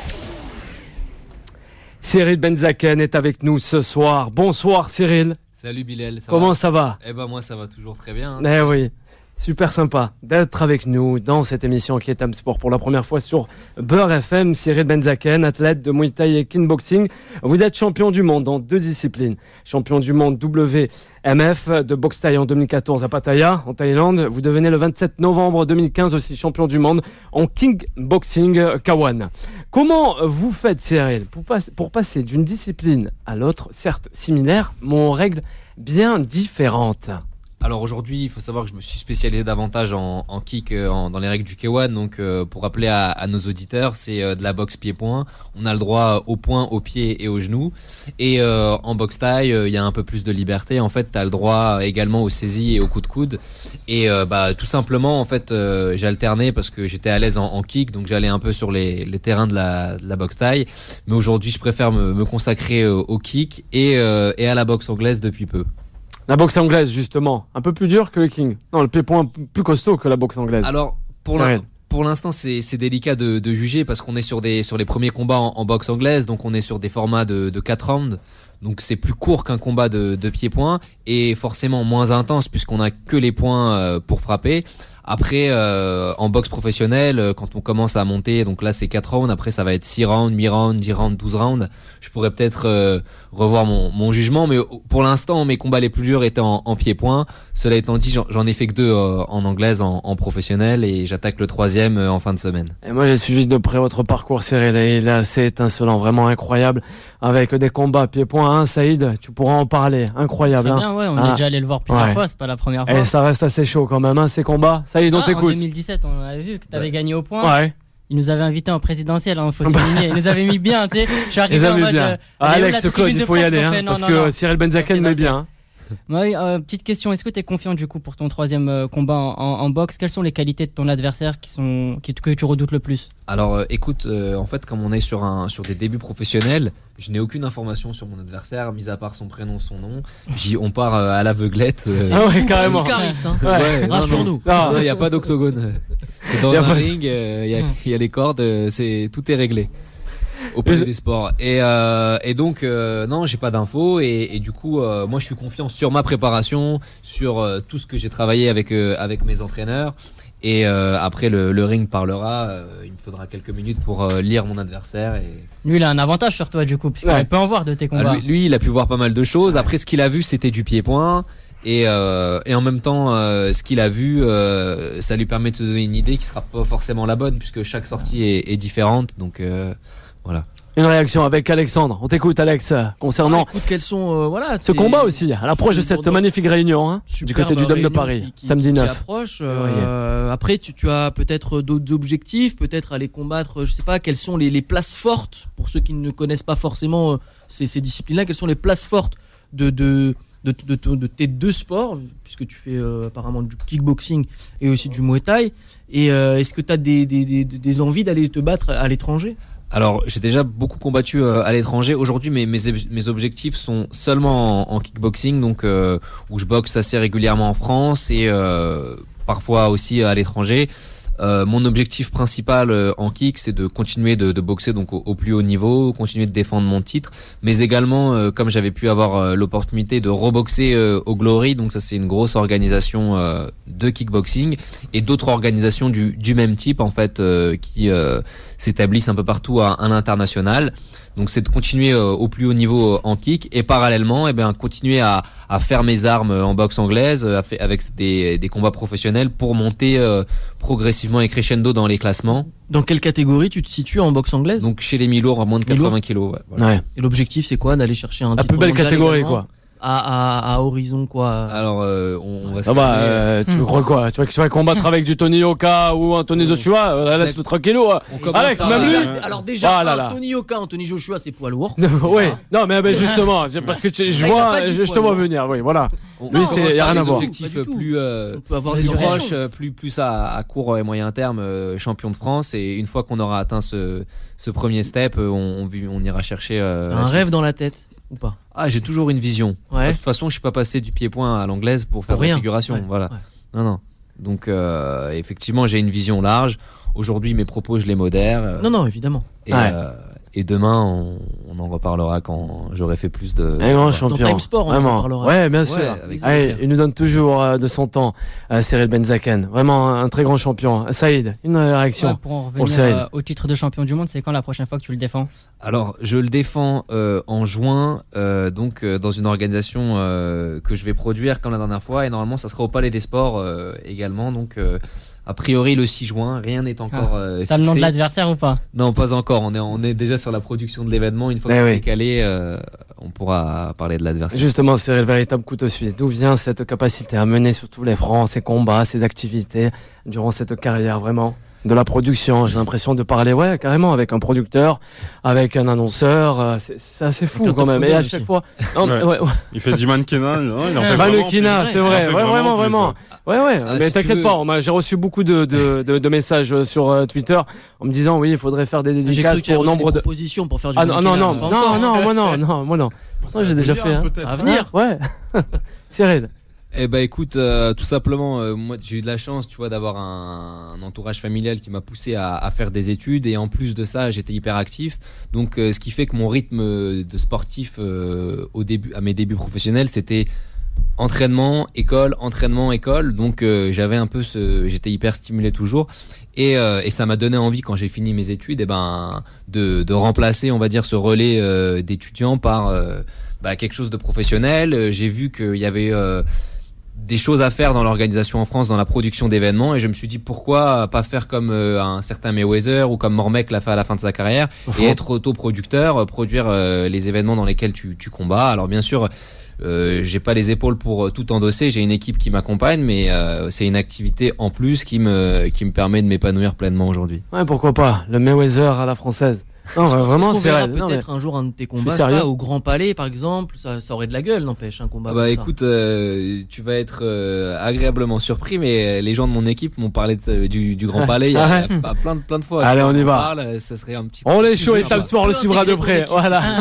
Speaker 2: Cyril Benzaken est avec nous ce soir. Bonsoir Cyril.
Speaker 9: Salut Bilal, ça
Speaker 2: Comment
Speaker 9: va
Speaker 2: ça va ?
Speaker 9: Eh ben moi ça va toujours très bien. Hein.
Speaker 2: Eh oui, super sympa d'être avec nous dans cette émission qui est Time Sport pour la première fois sur Beurre F M. Cyril Benzaken, athlète de Muay Thai et kickboxing. Vous êtes champion du monde dans deux disciplines. Champion du monde W M F de boxe thaï en deux mille quatorze à Pattaya, en Thaïlande. Vous devenez le vingt-sept novembre deux mille quinze aussi champion du monde en kickboxing Kawan. Comment vous faites, Cyril, pour, pas- pour passer d'une discipline à l'autre, certes similaire, mais en règles bien différentes ?
Speaker 9: Alors aujourd'hui, il faut savoir que je me suis spécialisé davantage en, en kick euh, en- dans les règles du K un. Donc euh, pour rappeler à, à nos auditeurs, c'est euh, de la boxe pied-point. On a le droit au point, au pied et au genou. Et euh, en boxe taille, il euh, y a un peu plus de liberté. En fait, tu as le droit également aux saisies et aux coups de coude. Et euh, bah tout simplement, en fait, euh, j'ai alterné parce que j'étais à l'aise en, en kick, donc j'allais un peu sur les, les terrains de la, de la boxe taille. Mais aujourd'hui, je préfère me, me consacrer euh, au kick et, euh, et à la boxe anglaise depuis peu.
Speaker 2: La boxe anglaise, justement, un peu plus dur que le king. Non, le pied-point plus costaud que la boxe anglaise.
Speaker 9: Alors, pour
Speaker 2: C'est
Speaker 9: l'in-
Speaker 2: réel.
Speaker 9: pour l'instant, c'est c'est délicat de, de juger parce qu'on est sur, des, sur les premiers combats en, en boxe anglaise, donc on est sur des formats de, de quatre rounds. Donc c'est plus court qu'un combat de, de pied-point et forcément moins intense puisqu'on a que les points euh, pour frapper. Après, euh, en boxe professionnelle, euh, quand on commence à monter, donc là c'est quatre rounds, après ça va être six rounds, huit rounds, dix rounds, douze rounds. Je pourrais peut-être euh, revoir mon, mon jugement, mais pour l'instant, mes combats les plus durs étaient en, en pied-point. Cela étant dit, j'en, j'en ai fait que deux euh, en anglaise, en, en professionnel, et j'attaque le troisième euh, en fin de semaine.
Speaker 2: Et moi, j'ai suivi de près votre parcours, Cyril, et il est assez étincelant, vraiment incroyable, avec des combats pied-point. Hein, Saïd, tu pourras en parler, incroyable.
Speaker 4: Très
Speaker 2: Hein.
Speaker 4: bien, ouais, on
Speaker 2: Ah.
Speaker 4: est déjà allé le voir plusieurs
Speaker 2: Ouais.
Speaker 4: fois, c'est pas la première fois.
Speaker 2: Et ça reste assez chaud quand même, hein, ces combats. Saïd, on
Speaker 4: Ça, en
Speaker 2: t'écoute.
Speaker 4: deux mille dix-sept, on avait vu que t'avais
Speaker 9: Ouais.
Speaker 4: gagné au point.
Speaker 2: Ouais.
Speaker 4: Il nous avait invités en présidentiel, hein, faut souligner. Il nous avait mis bien, tu sais. Je suis
Speaker 2: Les
Speaker 4: arrivé en
Speaker 2: amis
Speaker 4: mode.
Speaker 2: bien.
Speaker 4: euh,
Speaker 2: Ah,
Speaker 4: elle est où,
Speaker 2: Alex,
Speaker 4: la
Speaker 2: Claude,
Speaker 4: tribune
Speaker 2: il
Speaker 4: de
Speaker 2: faut y
Speaker 4: France?
Speaker 2: aller,
Speaker 4: On
Speaker 2: hein,
Speaker 4: fait, non,
Speaker 2: parce
Speaker 4: non,
Speaker 2: que
Speaker 4: non.
Speaker 2: Cyril Benzaken met bien. Hein.
Speaker 4: Ouais, euh, petite question, est-ce que tu es confiant du coup pour ton troisième euh, combat en, en- en boxe? Quelles sont les qualités de ton adversaire qui sont, qui, que tu redoutes le plus?
Speaker 9: Alors euh, écoute, euh, en fait comme on est sur, un, sur des débuts professionnels, je n'ai aucune information sur mon adversaire, mis à part son prénom, son nom. J'y, on part euh, à l'aveuglette. euh,
Speaker 2: Ah ouais, carrément.
Speaker 5: Caris, hein.
Speaker 9: Ouais, non,
Speaker 5: Rassure-nous.
Speaker 2: Ah.
Speaker 9: Il n'y a pas d'octogone. C'est dans
Speaker 2: Y a
Speaker 9: un
Speaker 2: pas-
Speaker 9: ring, il y, a, y a les cordes, euh, c'est, tout est réglé. Au
Speaker 2: Mais-
Speaker 9: palais des sports. Et, euh, et donc, euh, non, j'ai pas d'infos. Et, et du coup, euh, moi, je suis confiant sur ma préparation, sur euh, tout ce que j'ai travaillé avec, euh, avec mes entraîneurs. Et euh, après, le, le ring parlera. Euh, il me faudra quelques minutes pour euh, lire mon adversaire. Et...
Speaker 4: Lui, il a un avantage sur toi du coup, puisqu'il
Speaker 2: Ouais.
Speaker 4: peut en voir de tes
Speaker 9: Ah,
Speaker 4: combats.
Speaker 9: lui, lui, il a pu voir pas mal de choses. Après, ce qu'il a vu, c'était du pied-point. Et, euh, et en même temps, euh, ce qu'il a vu, euh, ça lui permet de se donner une idée qui sera pas forcément la bonne, puisque chaque sortie est, est différente. Donc euh, voilà.
Speaker 2: Une réaction avec Alexandre. On t'écoute, Alex, concernant
Speaker 5: Ah, écoute, quels sont euh, voilà
Speaker 2: ce
Speaker 5: tes-
Speaker 2: combat aussi, à l'approche de
Speaker 5: ce
Speaker 2: cette
Speaker 5: pendant-
Speaker 2: magnifique réunion, hein, du
Speaker 5: superbe
Speaker 2: côté du Dôme de
Speaker 5: réunion
Speaker 2: Paris,
Speaker 5: qui- qui-
Speaker 2: samedi
Speaker 5: qui
Speaker 2: neuf.
Speaker 5: approche. Euh, après, tu, tu as peut-être d'autres objectifs, peut-être aller combattre. Je sais pas quelles sont les, les places fortes pour ceux qui ne connaissent pas forcément euh, ces, ces disciplines-là. Quelles sont les places fortes de de de, de, de- de tes deux sports, puisque tu fais euh, apparemment du kickboxing et aussi du Muay Thai. Et euh, est-ce que tu as des, des, des, des envies d'aller te battre à l'étranger?
Speaker 9: Alors, j'ai déjà beaucoup combattu euh, à l'étranger. Aujourd'hui, mes, mes, mes objectifs sont seulement en, en kickboxing, donc euh, où je boxe assez régulièrement en France et euh, parfois aussi à l'étranger. Euh, mon objectif principal euh, en kick, c'est de continuer de, de boxer donc au, au plus haut niveau, continuer de défendre mon titre, mais également, euh, comme j'avais pu avoir euh, l'opportunité de reboxer euh, au Glory, donc ça c'est une grosse organisation euh, de kickboxing, et d'autres organisations du, du même type en fait, euh, qui euh, s'établissent un peu partout à, à l'international. Donc c'est de continuer euh, au plus haut niveau euh, en kick et parallèlement, eh bien continuer à, à faire mes armes en boxe anglaise euh, avec des, des combats professionnels pour monter euh, progressivement et crescendo dans les classements.
Speaker 5: Dans quelle catégorie tu te situes en boxe anglaise?
Speaker 9: Donc chez les mi-lourds à moins de quatre-vingts kilos. Ouais, voilà.
Speaker 5: Ouais. Et l'objectif c'est quoi? D'aller chercher un
Speaker 2: La
Speaker 5: titre
Speaker 2: plus belle
Speaker 5: mondial
Speaker 2: catégorie
Speaker 5: également
Speaker 2: quoi.
Speaker 5: À, à, à horizon quoi.
Speaker 9: Alors euh, on, on va
Speaker 2: Ça
Speaker 9: se
Speaker 2: va,
Speaker 9: calmer.
Speaker 2: euh, tu crois quoi? Tu vois que tu vas combattre avec du Tony Yoka ou Anthony Joshua? euh, Laisse-le tranquillo. hein. Alex,
Speaker 9: par
Speaker 2: même
Speaker 9: là.
Speaker 2: lui.
Speaker 5: Alors déjà,
Speaker 2: Ah là
Speaker 5: un,
Speaker 2: là.
Speaker 5: Tony Yoka, Anthony Joshua, c'est poids lourd.
Speaker 2: Oui, non mais, mais justement, j'ai- parce que tu- je
Speaker 5: Il a
Speaker 2: vois,
Speaker 5: pas dit
Speaker 2: je, je te
Speaker 5: poids
Speaker 2: vois
Speaker 5: lourd.
Speaker 2: venir, oui, voilà.
Speaker 9: On,
Speaker 2: Lui,
Speaker 9: on
Speaker 2: c'est-
Speaker 9: commence
Speaker 2: y a
Speaker 9: par
Speaker 2: rien à
Speaker 9: des
Speaker 2: voir.
Speaker 9: objectifs
Speaker 5: Pas du tout.
Speaker 9: plus euh,
Speaker 5: On peut avoir
Speaker 9: plus
Speaker 5: des
Speaker 9: proches,
Speaker 5: ambitions.
Speaker 9: euh, plus plus à, à court et moyen terme, euh, champion de France. Et une fois qu'on aura atteint ce, ce premier step, euh, on, on, on ira chercher. Euh,
Speaker 5: T'as
Speaker 9: la
Speaker 5: un
Speaker 9: suite.
Speaker 5: rêve dans la tête ou pas?
Speaker 9: Ah, j'ai toujours une vision.
Speaker 5: Ouais.
Speaker 9: De toute façon, je suis pas passé du pied-point à l'anglaise pour faire
Speaker 5: Pour
Speaker 9: de
Speaker 5: rien.
Speaker 9: la figuration.
Speaker 5: Ouais,
Speaker 9: Voilà.
Speaker 5: ouais.
Speaker 9: Non, non. Donc, euh, effectivement, j'ai une vision large. Aujourd'hui, mes propos, je les modère. euh,
Speaker 5: Non, non, évidemment.
Speaker 9: Et,
Speaker 2: Ouais.
Speaker 9: euh, et demain, on, on en reparlera quand j'aurai fait plus de.
Speaker 2: Un grand
Speaker 9: voilà.
Speaker 2: champion.
Speaker 5: Time Sport, on en
Speaker 2: vraiment.
Speaker 5: reparlera.
Speaker 2: Ouais, bien
Speaker 9: Ouais,
Speaker 2: sûr.
Speaker 9: avec
Speaker 2: Allez,
Speaker 9: plaisir.
Speaker 2: il nous donne toujours euh, de son temps, euh, Cyril Benzaken. Vraiment un, un très grand champion. Saïd, une réaction.
Speaker 4: Ouais, pour en
Speaker 2: Pour le
Speaker 4: revenir
Speaker 2: Sahel.
Speaker 4: euh, au titre de champion du monde, c'est quand la prochaine fois que tu le défends?
Speaker 9: Alors, je le défends euh, en juin, euh, donc euh, dans une organisation euh, que je vais produire comme la dernière fois, et normalement, ça sera au Palais des Sports euh, également. Donc, euh, a priori, le six juin, rien n'est encore
Speaker 4: Ah.
Speaker 9: euh,
Speaker 4: T'as le nom de
Speaker 9: fixé.
Speaker 4: l'adversaire ou pas?
Speaker 9: Non, pas encore. On est, on est déjà sur la production de l'événement. Une fois
Speaker 2: Eh
Speaker 9: que
Speaker 2: oui.
Speaker 9: c'est calé, euh, on pourra parler de l'adversaire.
Speaker 2: Justement, Cyril, véritable couteau suisse. D'où vient cette capacité à mener sur tous les fronts ces combats, ces activités durant cette carrière, vraiment? De la production, j'ai l'impression de parler, ouais, carrément, avec un producteur, avec un annonceur. euh, C'est c'est assez fou
Speaker 5: Avec un
Speaker 2: quand même.
Speaker 5: top
Speaker 2: Et à
Speaker 5: modèle
Speaker 2: chaque
Speaker 5: aussi.
Speaker 2: fois. Non, mais
Speaker 6: Ouais.
Speaker 2: ouais, ouais.
Speaker 6: Il fait du mannequinat, non, il en fait
Speaker 2: Bah, le
Speaker 6: vraiment
Speaker 2: Kina,
Speaker 6: plus.
Speaker 2: c'est
Speaker 6: Il en
Speaker 2: vrai,
Speaker 6: fait
Speaker 2: ouais, vraiment,
Speaker 6: plus.
Speaker 2: vraiment. Ouais, ouais,
Speaker 9: Ah,
Speaker 2: mais
Speaker 9: si tu
Speaker 2: t'inquiète
Speaker 9: veux-
Speaker 2: pas, on m'a- j'ai reçu beaucoup de, de, de, de messages euh, sur euh, Twitter en me disant, oui, il faudrait faire des
Speaker 5: J'ai
Speaker 2: dédicaces
Speaker 5: cru que tu avais
Speaker 2: pour
Speaker 5: reçu
Speaker 2: nombre
Speaker 5: des
Speaker 2: de.
Speaker 5: propositions pour faire du
Speaker 2: Ah non, non,
Speaker 5: mannequinat,
Speaker 2: non,
Speaker 5: pas
Speaker 2: non,
Speaker 5: encore.
Speaker 2: non, moi non, non, moi non.
Speaker 3: Ça
Speaker 2: Moi, j'ai
Speaker 3: va
Speaker 2: déjà
Speaker 3: venir,
Speaker 2: fait, hein.
Speaker 3: peut-être.
Speaker 5: À venir.
Speaker 2: Ouais. Cyril.
Speaker 9: Eh ben écoute, euh, tout simplement, euh, moi j'ai eu de la chance, tu vois, d'avoir un, un entourage familial qui m'a poussé à, à faire des études, et en plus de ça, j'étais hyper actif. Donc, euh, ce qui fait que mon rythme de sportif euh, au début, à mes débuts professionnels, c'était entraînement, école, entraînement, école. Donc, euh, j'avais un peu ce, j'étais hyper stimulé toujours. Et, euh, et ça m'a donné envie, quand j'ai fini mes études, eh ben, de, de remplacer, on va dire, ce relais euh, d'étudiants par euh, bah, quelque chose de professionnel. Euh, J'ai vu qu'il y avait euh, des choses à faire dans l'organisation en France, dans la production d'événements, et je me suis dit pourquoi pas faire comme euh, un certain Mayweather ou comme Mormec l'a fait à la fin de sa carrière, et être autoproducteur, euh, produire euh, les événements dans lesquels tu, tu combats. Alors bien sûr, euh, j'ai pas les épaules pour euh, tout endosser, j'ai une équipe qui m'accompagne, mais euh, c'est une activité en plus qui me, qui me permet de m'épanouir pleinement aujourd'hui.
Speaker 2: Ouais, pourquoi pas. Le Mayweather à la française. Non,
Speaker 5: Est-ce
Speaker 2: ouais,
Speaker 5: qu'on-
Speaker 2: vraiment,
Speaker 5: est-ce qu'on
Speaker 2: c'est
Speaker 5: verra
Speaker 2: vrai. Non,
Speaker 5: peut-être un jour un de tes combats, je sais
Speaker 2: sérieux.
Speaker 5: pas, au Grand Palais par exemple, ça, ça aurait de la gueule, n'empêche, un combat
Speaker 9: Ah bah
Speaker 5: comme ça.
Speaker 9: écoute, euh, tu vas être euh, agréablement surpris, mais les gens de mon équipe m'ont parlé de, ça- du, du Grand Palais il y a, il y a pas- plein, de, plein de fois.
Speaker 2: Allez,
Speaker 9: Tu vois,
Speaker 2: on y va.
Speaker 9: parle, ça serait un petit peu
Speaker 2: On est
Speaker 9: plus
Speaker 2: chaud et
Speaker 9: sympa.
Speaker 2: Time Sport le suivra de près. Voilà.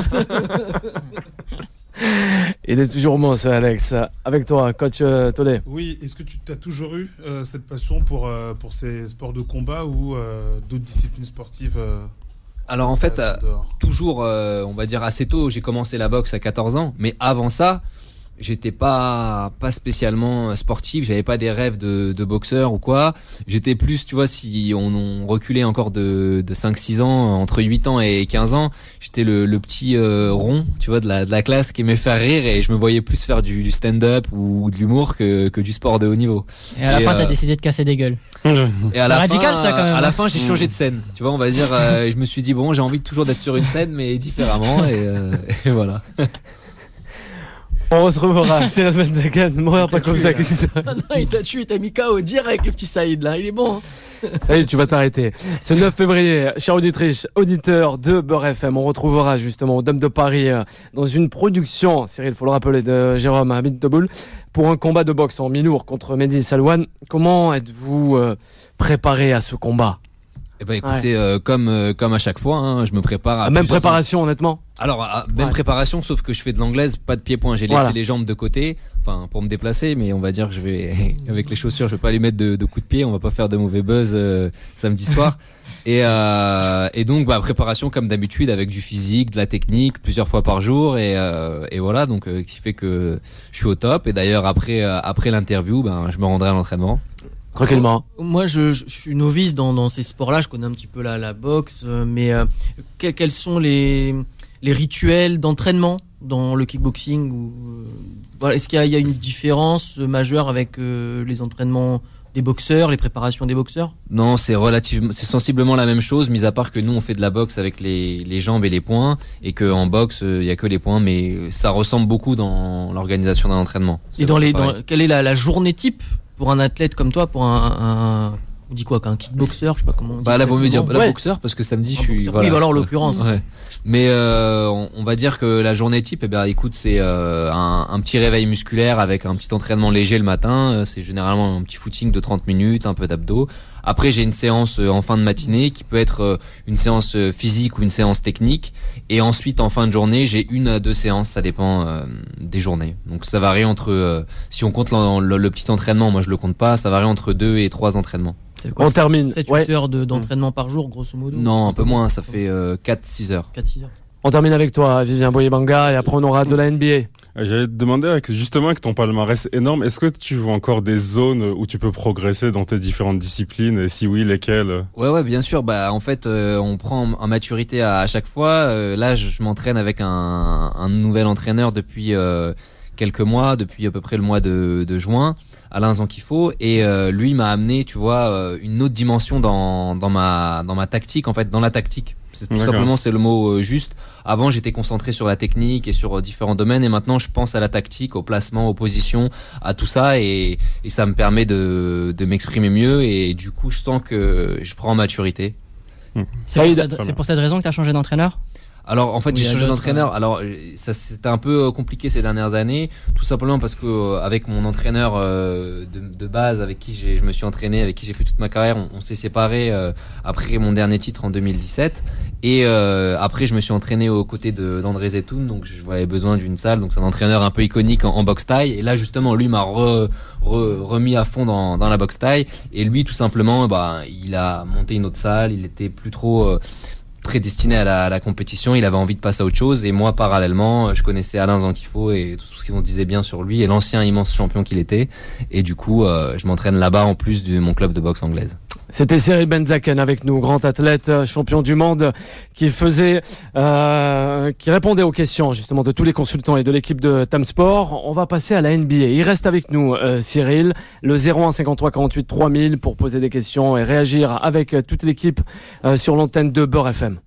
Speaker 2: Il est toujours bon, ce Alex. Avec toi, coach euh, Tolé.
Speaker 3: Oui, est-ce que tu as toujours eu euh, cette passion pour, euh, pour ces sports de combat ou euh, d'autres disciplines sportives euh,
Speaker 9: Alors en fait,
Speaker 3: euh,
Speaker 9: euh,
Speaker 3: dehors
Speaker 9: toujours, euh, on va dire assez tôt, j'ai commencé la boxe à quatorze ans, mais avant ça, j'étais pas pas spécialement sportif, j'avais pas des rêves de, de boxeur ou quoi. J'étais plus, tu vois, si on, on reculait encore de, de cinq six ans, entre huit ans et quinze ans, j'étais le, le petit euh, rond, tu vois, de la, de la classe qui aimait faire rire, et je me voyais plus faire du, du stand-up ou de l'humour que, que du sport de haut niveau.
Speaker 4: Et à la
Speaker 9: Et,
Speaker 4: fin, t'as
Speaker 9: euh,
Speaker 4: décidé de casser des gueules.
Speaker 9: Et à la
Speaker 4: radical,
Speaker 9: fin,
Speaker 4: ça, quand même,
Speaker 9: à
Speaker 4: hein.
Speaker 9: la fin, j'ai changé de scène. Tu vois, on va dire, euh, je me suis dit bon, j'ai envie de toujours d'être sur une scène, mais différemment, et, euh, et voilà.
Speaker 2: On retrouvera Cyril Benzaken. Mourir pas comme ça. Qu'est-ce que c'est
Speaker 5: Ah non, il t'a tué, il t'a mis K O direct, le petit Saïd là, il est bon. Hein.
Speaker 2: Ça y est, tu vas t'arrêter. Ce neuf février, chers auditrices, auditeurs de Beurre F M, on retrouvera justement au Dôme de Paris euh, dans une production, Cyril, faut le rappeler, de Jérôme Hamid Deboul, pour un combat de boxe en mi-lourd contre Mehdi Salouane. Comment êtes-vous euh, préparé à ce combat?
Speaker 9: Eh ben écoutez, euh, comme euh, comme à chaque fois, hein, je me prépare à
Speaker 2: La même
Speaker 9: plusieurs-
Speaker 2: préparation, honnêtement.
Speaker 9: Alors à- même
Speaker 2: Ouais.
Speaker 9: préparation, sauf que je fais de l'anglaise, pas de pied-point. J'ai laissé
Speaker 2: Voilà.
Speaker 9: les jambes de côté, enfin pour me déplacer, mais on va dire que je vais avec les chaussures, je vais pas aller mettre de, de coups de pied. On va pas faire de mauvais buzz euh, samedi soir. Et euh, et donc bah préparation comme d'habitude avec du physique, de la technique, plusieurs fois par jour, et euh, et voilà, donc euh, qui fait que je suis au top. Et d'ailleurs après euh, après l'interview, ben je me rendrai à l'entraînement.
Speaker 2: Tranquillement.
Speaker 5: Moi, je, je, je suis novice dans, dans ces sports-là. Je connais un petit peu la, la boxe, euh, mais euh, que, quels sont les, les rituels d'entraînement dans le kickboxing ou, euh, voilà, est-ce qu'il y a, il y a une différence majeure avec euh, les entraînements des boxeurs, les préparations des boxeurs?
Speaker 9: Non, c'est relativement, c'est sensiblement la même chose, mis à part que nous on fait de la boxe avec les, les jambes et les poings, et qu'en boxe il euh, y a que les poings, mais ça ressemble beaucoup dans l'organisation d'un entraînement.
Speaker 5: C'est et dans les, dans, quelle est la, la journée type pour un athlète comme toi, pour un, un on dit quoi, qu'un kickboxer, je sais pas comment on dit.
Speaker 9: Bah là, vaut mieux dire la ouais. boxeur parce que samedi, je suis.
Speaker 5: Voilà. Oui, voilà, en l'occurrence.
Speaker 9: Ouais. Mais euh, on, on va dire que la journée type, eh ben, écoute, c'est euh, un, un petit réveil musculaire avec un petit entraînement léger le matin. C'est généralement un petit footing de trente minutes, un peu d'abdos. Après, j'ai une séance en fin de matinée qui peut être une séance physique ou une séance technique. Et ensuite, en fin de journée, j'ai une à deux séances, ça dépend euh, des journées. Donc ça varie entre, euh, si on compte le, le, le petit entraînement, moi je le compte pas, ça varie entre deux et trois entraînements.
Speaker 5: Quoi,
Speaker 2: on termine.
Speaker 5: sept huit
Speaker 2: ouais.
Speaker 5: heures de, d'entraînement mmh. par jour, grosso modo?
Speaker 9: Non, un peu moins, ça fait euh, quatre six heures.
Speaker 5: quatre six heures.
Speaker 2: On termine avec toi, Vivien Boyebanga, et après on aura de la N B A.
Speaker 6: J'allais te demander, avec, justement, avec ton palmarès énorme, est-ce que tu vois encore des zones où tu peux progresser dans tes différentes disciplines, et si oui, lesquelles?
Speaker 9: Ouais, ouais, bien sûr. Bah, en fait, euh, on prend en maturité à, à chaque fois. Euh, là, je, je m'entraîne avec un, un nouvel entraîneur depuis euh, quelques mois, depuis à peu près le mois de, de juin. Alain Zankifo, et euh, lui m'a amené, tu vois, euh, une autre dimension dans dans ma dans ma tactique, en fait, dans la tactique. C'est tout D'accord. simplement, c'est le mot euh, juste. Avant, j'étais concentré sur la technique et sur euh, différents domaines, et maintenant, je pense à la tactique, au placement, aux positions, à tout ça, et et ça me permet de de m'exprimer mieux, et du coup, je sens que je prends en maturité.
Speaker 4: C'est pour, cette, c'est pour cette raison que tu as changé d'entraîneur?
Speaker 9: Alors en fait,
Speaker 4: oui,
Speaker 9: j'ai changé d'entraîneur.
Speaker 4: Euh...
Speaker 9: Alors ça c'était un peu compliqué ces dernières années, tout simplement parce que euh, avec mon entraîneur euh, de, de base, avec qui j'ai, je me suis entraîné, avec qui j'ai fait toute ma carrière, on, on s'est séparés euh, après mon dernier titre en deux mille dix-sept. Et euh, après, je me suis entraîné aux côtés de, d'André Zetoun, donc je avais besoin d'une salle. Donc c'est un entraîneur un peu iconique en, en boxe taille. Et là justement, lui m'a re, re, remis à fond dans, dans la boxe taille. Et lui, tout simplement, bah il a monté une autre salle. Il était plus trop euh, prédestiné à la, à la compétition, il avait envie de passer à autre chose, et moi parallèlement je connaissais Alain Zankifo et tout ce qu'on disait bien sur lui et l'ancien immense champion qu'il était, et du coup euh, je m'entraîne là-bas en plus de mon club de boxe anglaise.
Speaker 2: C'était Cyril Benzaken avec nous, grand athlète, champion du monde, qui faisait, euh, qui répondait aux questions justement de tous les consultants et de l'équipe de Tam Sport. On va passer à la N B A. Il reste avec nous euh, Cyril, le zéro un cinquante-trois quarante-huit trois mille pour poser des questions et réagir avec toute l'équipe euh, sur l'antenne de Beurre F M.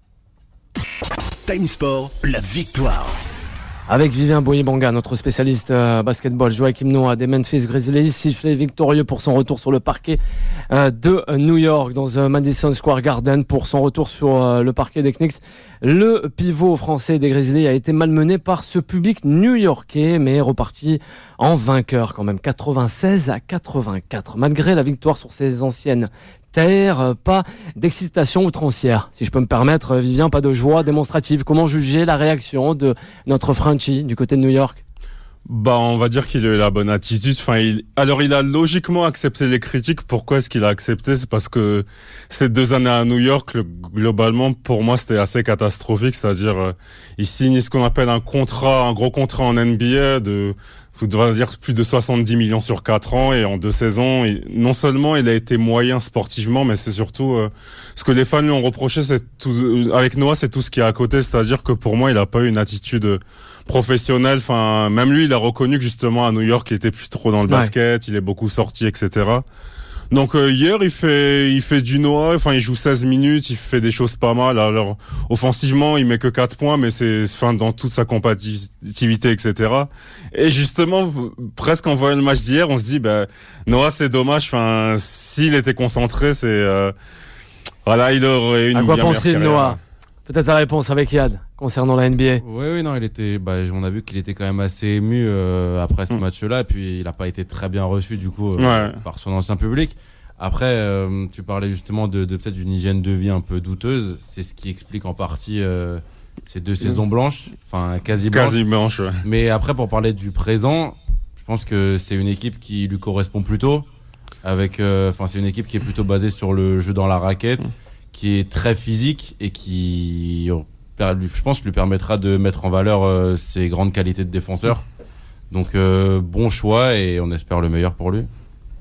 Speaker 1: Time Sport, la victoire.
Speaker 2: Avec Vivien Boyebanga, notre spécialiste euh, basketball, Joachim Noah des Memphis Grizzlies, sifflé victorieux pour son retour sur le parquet euh, de New York dans euh, Madison Square Garden pour son retour sur euh, le parquet des Knicks. Le pivot français des Grizzlies a été malmené par ce public new-yorkais, mais reparti en vainqueur quand même, quatre-vingt-seize à quatre-vingt-quatre. Malgré la victoire sur ses anciennes terres, pas d'excitation outrancière, si je peux me permettre, Vivien, pas de joie démonstrative. Comment juger la réaction de notre Frenchie du côté de New York?
Speaker 6: Bah, on va dire qu'il a eu la bonne attitude. Enfin, il, alors il a logiquement accepté les critiques. Pourquoi est-ce qu'il a accepté? C'est parce que ces deux années à New York, le, globalement, pour moi, c'était assez catastrophique. C'est-à-dire, euh, il signe ce qu'on appelle un contrat, un gros contrat en N B A de, vous devez dire plus de soixante-dix millions sur quatre ans, et en deux saisons, il, non seulement il a été moyen sportivement, mais c'est surtout euh, ce que les fans lui ont reproché, c'est tout, euh, avec Noah, c'est tout ce qui est à côté. C'est-à-dire que pour moi, il a pas eu une attitude professionnelle. Enfin, même lui, il a reconnu que justement à New York, il était plus trop dans le ouais. basket, il est beaucoup sorti, et cetera. Donc euh, hier, il fait il fait du Noah, enfin il joue seize minutes, il fait des choses pas mal. Alors offensivement, il met que quatre points, mais c'est enfin dans toute sa compétitivité, et cetera. Et justement, presque en voyant le match d'hier, on se dit bah Noah, c'est dommage. Enfin, s'il était concentré, c'est euh, voilà, il aurait une.
Speaker 2: À quoi
Speaker 6: bien
Speaker 2: penser Noah? Peut-être la réponse avec Yad concernant la N B A.
Speaker 8: Oui, oui, non, il était. Bah, on a vu qu'il était quand même assez ému euh, après ce mmh. match-là, et puis il n'a pas été très bien reçu du coup euh, ouais. par son ancien public. Après, euh, tu parlais justement de, de peut-être une hygiène de vie un peu douteuse. C'est ce qui explique en partie euh, ces deux mmh. saisons blanches, enfin quasi blanches.
Speaker 6: Quasi blanches. Ouais.
Speaker 8: Mais après, pour parler du présent, je pense que c'est une équipe qui lui correspond plutôt. Avec, enfin, euh, c'est une équipe qui est plutôt basée sur le jeu dans la raquette. Mmh. qui est très physique et qui, je pense, lui permettra de mettre en valeur euh, ses grandes qualités de défenseur. Donc, euh, bon choix, et on espère le meilleur pour lui.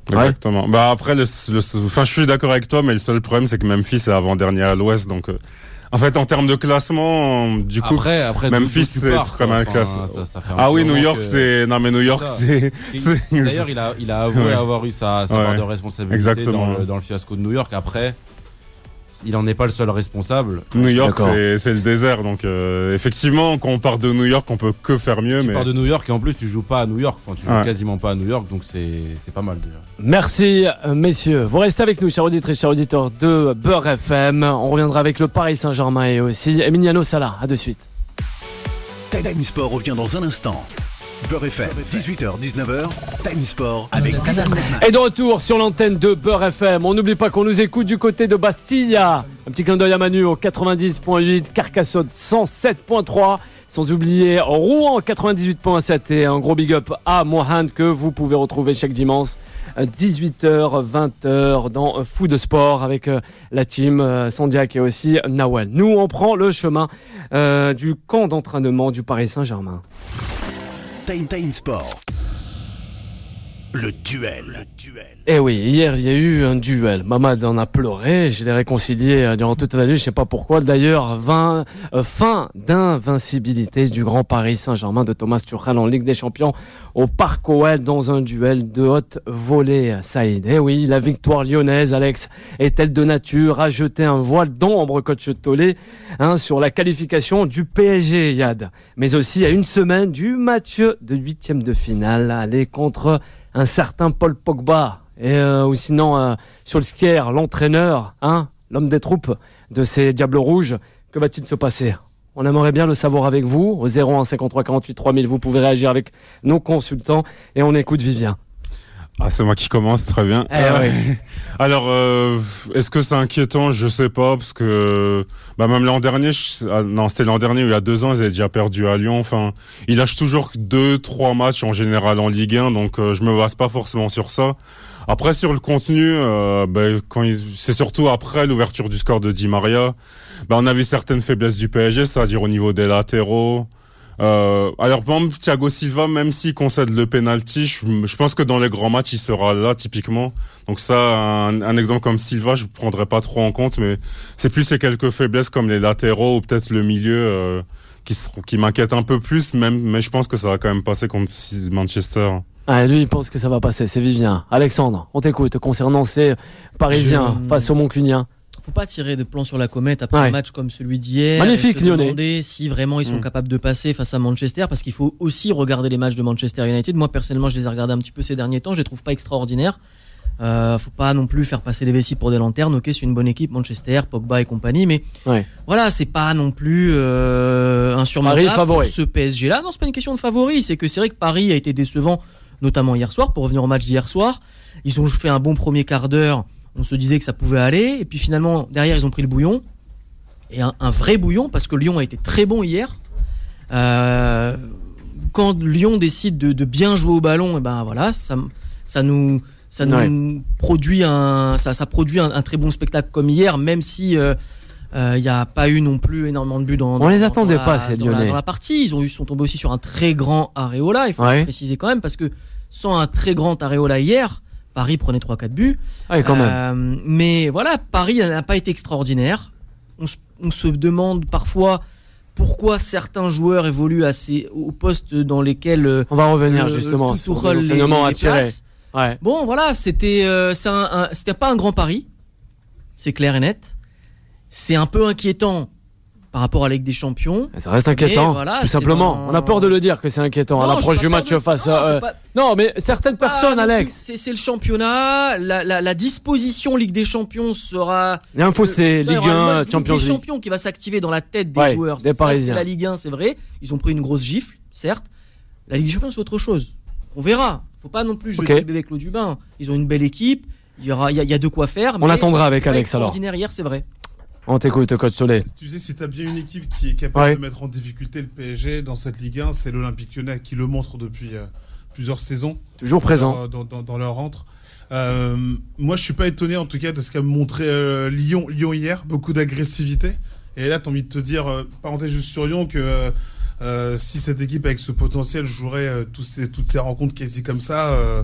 Speaker 6: Exactement. Ouais. Bah après, le, le, enfin, je suis d'accord avec toi, mais le seul problème, c'est que Memphis est avant-dernier à l'Ouest, donc. Euh, en fait, en termes de classement, du coup,
Speaker 8: après, après,
Speaker 6: Memphis c'est
Speaker 8: pars,
Speaker 6: très mal classé.
Speaker 8: Ça, ça
Speaker 6: ah oui, New York, que... c'est non mais New York, c'est.
Speaker 8: c'est... D'ailleurs, il a, il a avoué ouais. avoir eu sa, sa ouais. part de responsabilité dans le, dans le fiasco de New York. Après. Il n'en est pas le seul responsable.
Speaker 6: New York, c'est, c'est le désert. Donc, euh, effectivement, quand on part de New York, on peut que faire mieux.
Speaker 8: Tu
Speaker 6: mais...
Speaker 8: pars de New York et en plus, tu joues pas à New York. Enfin, tu joues ouais. quasiment pas à New York. Donc, c'est, c'est pas mal déjà.
Speaker 2: Merci, messieurs. Vous restez avec nous, chers auditeurs et chers auditeurs de Beurre F M. On reviendra avec le Paris Saint-Germain et aussi Emiliano Sala. À de suite.
Speaker 1: Time Sport revient dans un instant. Beurre F M, dix-huit heures dix-neuf heures, Time Sport avec Bilal Netman.
Speaker 2: Et de retour sur l'antenne de Beurre F M. On n'oublie pas qu'on nous écoute du côté de Bastia. Un petit clin d'œil à Manu au quatre-vingt-dix virgule huit, Carcassonne cent sept virgule trois. Sans oublier Rouen quatre-vingt-dix-huit virgule sept. Et un gros big up à Mohand que vous pouvez retrouver chaque dimanche dix-huit heures, vingt heures dans Food Sport avec la team Sandiak et aussi Nawel. Nous, on prend le chemin euh, du camp d'entraînement du Paris Saint-Germain.
Speaker 1: Time Time Sport. Le duel. Le duel.
Speaker 2: Eh oui, hier il y a eu un duel. Mamad en a pleuré, je l'ai réconcilié durant toute la nuit, je sais pas pourquoi. D'ailleurs, vingt, euh, fin d'invincibilité du grand Paris Saint-Germain de Thomas Tuchel en Ligue des Champions au Parc OL dans un duel de haute volée. Saïd. Eh oui, la victoire lyonnaise, Alex, est-elle de nature à jeter un voile d'ombre, coach Tolé, hein, sur la qualification du P S G, Yad, mais aussi à une semaine du match de huitième de finale, aller contre un certain Paul Pogba. Et euh, ou sinon euh, sur le skier, l'entraîneur, hein, l'homme des troupes de ces Diables Rouges, que va-t-il se passer? On aimerait bien le savoir avec vous au zéro un cinquante-trois quarante-huit trois mille. Vous pouvez réagir avec nos consultants et on écoute Vivien.
Speaker 6: Ah, c'est moi qui commence, très bien.
Speaker 2: Eh euh,
Speaker 6: oui. Alors, euh, est-ce que c'est inquiétant? Je sais pas, parce que bah même l'an dernier, je, ah, non, c'était l'an dernier, il y a deux ans, ils avaient déjà perdu à Lyon. Enfin, il lâche toujours deux, trois matchs en général en Ligue un, donc euh, je me base pas forcément sur ça. Après, sur le contenu, euh, bah, quand il, c'est surtout après l'ouverture du score de Di Maria, bah, on a vu certaines faiblesses du P S G, c'est-à-dire au niveau des latéraux. Euh, alors, par exemple, Thiago Silva, même s'il concède le penalty, je, je pense que dans les grands matchs, il sera là, typiquement. Donc ça, un, un exemple comme Silva, je ne prendrais pas trop en compte, mais c'est plus ces quelques faiblesses comme les latéraux ou peut-être le milieu euh, qui, seront, qui m'inquiètent un peu plus, même, mais je pense que ça va quand même passer contre Manchester.
Speaker 2: Ah, lui, il pense que ça va passer, c'est Vivien. Alexandre, on t'écoute concernant ces Parisiens je... face aux Moncuniens.
Speaker 5: Faut pas tirer de plans sur la comète après ouais. un match comme celui d'hier.
Speaker 2: Magnifique,
Speaker 5: et se
Speaker 2: Lyonnais.
Speaker 5: demander si vraiment ils sont mmh. capables de passer face à Manchester, parce qu'il faut aussi regarder les matchs de Manchester United. Moi, personnellement, je les ai regardés un petit peu ces derniers temps. Je les trouve pas extraordinaires. Euh, faut pas non plus faire passer les vessies pour des lanternes. Ok, c'est une bonne équipe, Manchester, Pogba et compagnie, mais
Speaker 2: ouais.
Speaker 5: voilà, c'est pas non plus euh, insurmontable pour ce P S G-là. Non, c'est pas une question de favori. C'est que c'est vrai que Paris a été décevant, notamment hier soir. Pour revenir au match d'hier soir, ils ont fait un bon premier quart d'heure. On se disait que ça pouvait aller, et puis finalement derrière ils ont pris le bouillon, et un, un vrai bouillon, parce que Lyon a été très bon hier. Euh, quand Lyon décide de, de bien jouer au ballon, et ben voilà, ça, ça nous, ça nous ouais. produit un, ça, ça produit un, un très bon spectacle comme hier, même si il euh, n'y euh, a pas eu non plus énormément de buts dans.
Speaker 2: On
Speaker 5: dans,
Speaker 2: les attendait
Speaker 5: dans
Speaker 2: pas
Speaker 5: la,
Speaker 2: ces
Speaker 5: dans
Speaker 2: Lyonnais.
Speaker 5: La, dans la partie, ils ont eu, sont tombés aussi sur un très grand Areola. Il faut
Speaker 2: ouais.
Speaker 5: le préciser quand même, parce que sans un très grand Areola hier, Paris prenait trois quatre buts.
Speaker 2: Ah oui, quand même.
Speaker 5: Euh, mais voilà, Paris n'a pas été extraordinaire. On se, on se demande parfois pourquoi certains joueurs évoluent à ces, aux postes dans lesquels. Euh,
Speaker 2: On va revenir justement
Speaker 5: tout,
Speaker 2: sur
Speaker 5: tout
Speaker 2: les enseignements à tirer.
Speaker 5: Ouais. Bon, voilà, c'était, euh, c'est un, un, c'était pas un grand pari. C'est clair et net. C'est un peu inquiétant par rapport à la Ligue des Champions.
Speaker 2: Ça reste inquiétant, voilà, tout simplement. Dans... On a peur de le dire que c'est inquiétant non, à l'approche du match de... face non, à... Euh... Pas... Non, mais certaines pas... personnes, Alex...
Speaker 5: C'est, c'est le championnat, la, la, la disposition Ligue des Champions sera...
Speaker 2: Il y a un fossé, Ligue un, Champions League.
Speaker 5: Ligue des Champions qui va s'activer dans la tête des
Speaker 2: ouais,
Speaker 5: joueurs.
Speaker 2: Des Parisiens.
Speaker 5: C'est la Ligue un, c'est vrai. Ils ont pris une grosse gifle, certes. La Ligue des Champions, c'est autre chose. On verra. Faut pas non plus jeter okay. le bébé avec l'eau du bain. Ils ont une belle équipe. Il y, aura, il y, a, il y a de quoi faire.
Speaker 2: On attendra avec Alex alors.
Speaker 5: Extraordinaire hier, c'est vrai.
Speaker 2: On t'écoute, coach Solé.
Speaker 3: Tu sais, si tu as bien une équipe qui est capable
Speaker 2: ouais.
Speaker 3: de mettre en difficulté le P S G dans cette Ligue un, c'est l'Olympique Lyonnais qui le montre depuis euh, plusieurs saisons.
Speaker 2: Toujours
Speaker 3: dans
Speaker 2: présent.
Speaker 3: Leur, dans, dans, dans leur rentre. Euh, moi, je suis pas étonné en tout cas de ce qu'a montré euh, Lyon, Lyon hier. Beaucoup d'agressivité. Et là, tu as envie de te dire, euh, parenthèse juste sur Lyon, que euh, si cette équipe avec ce potentiel jouerait euh, tous ces, toutes ces rencontres quasi comme ça, euh,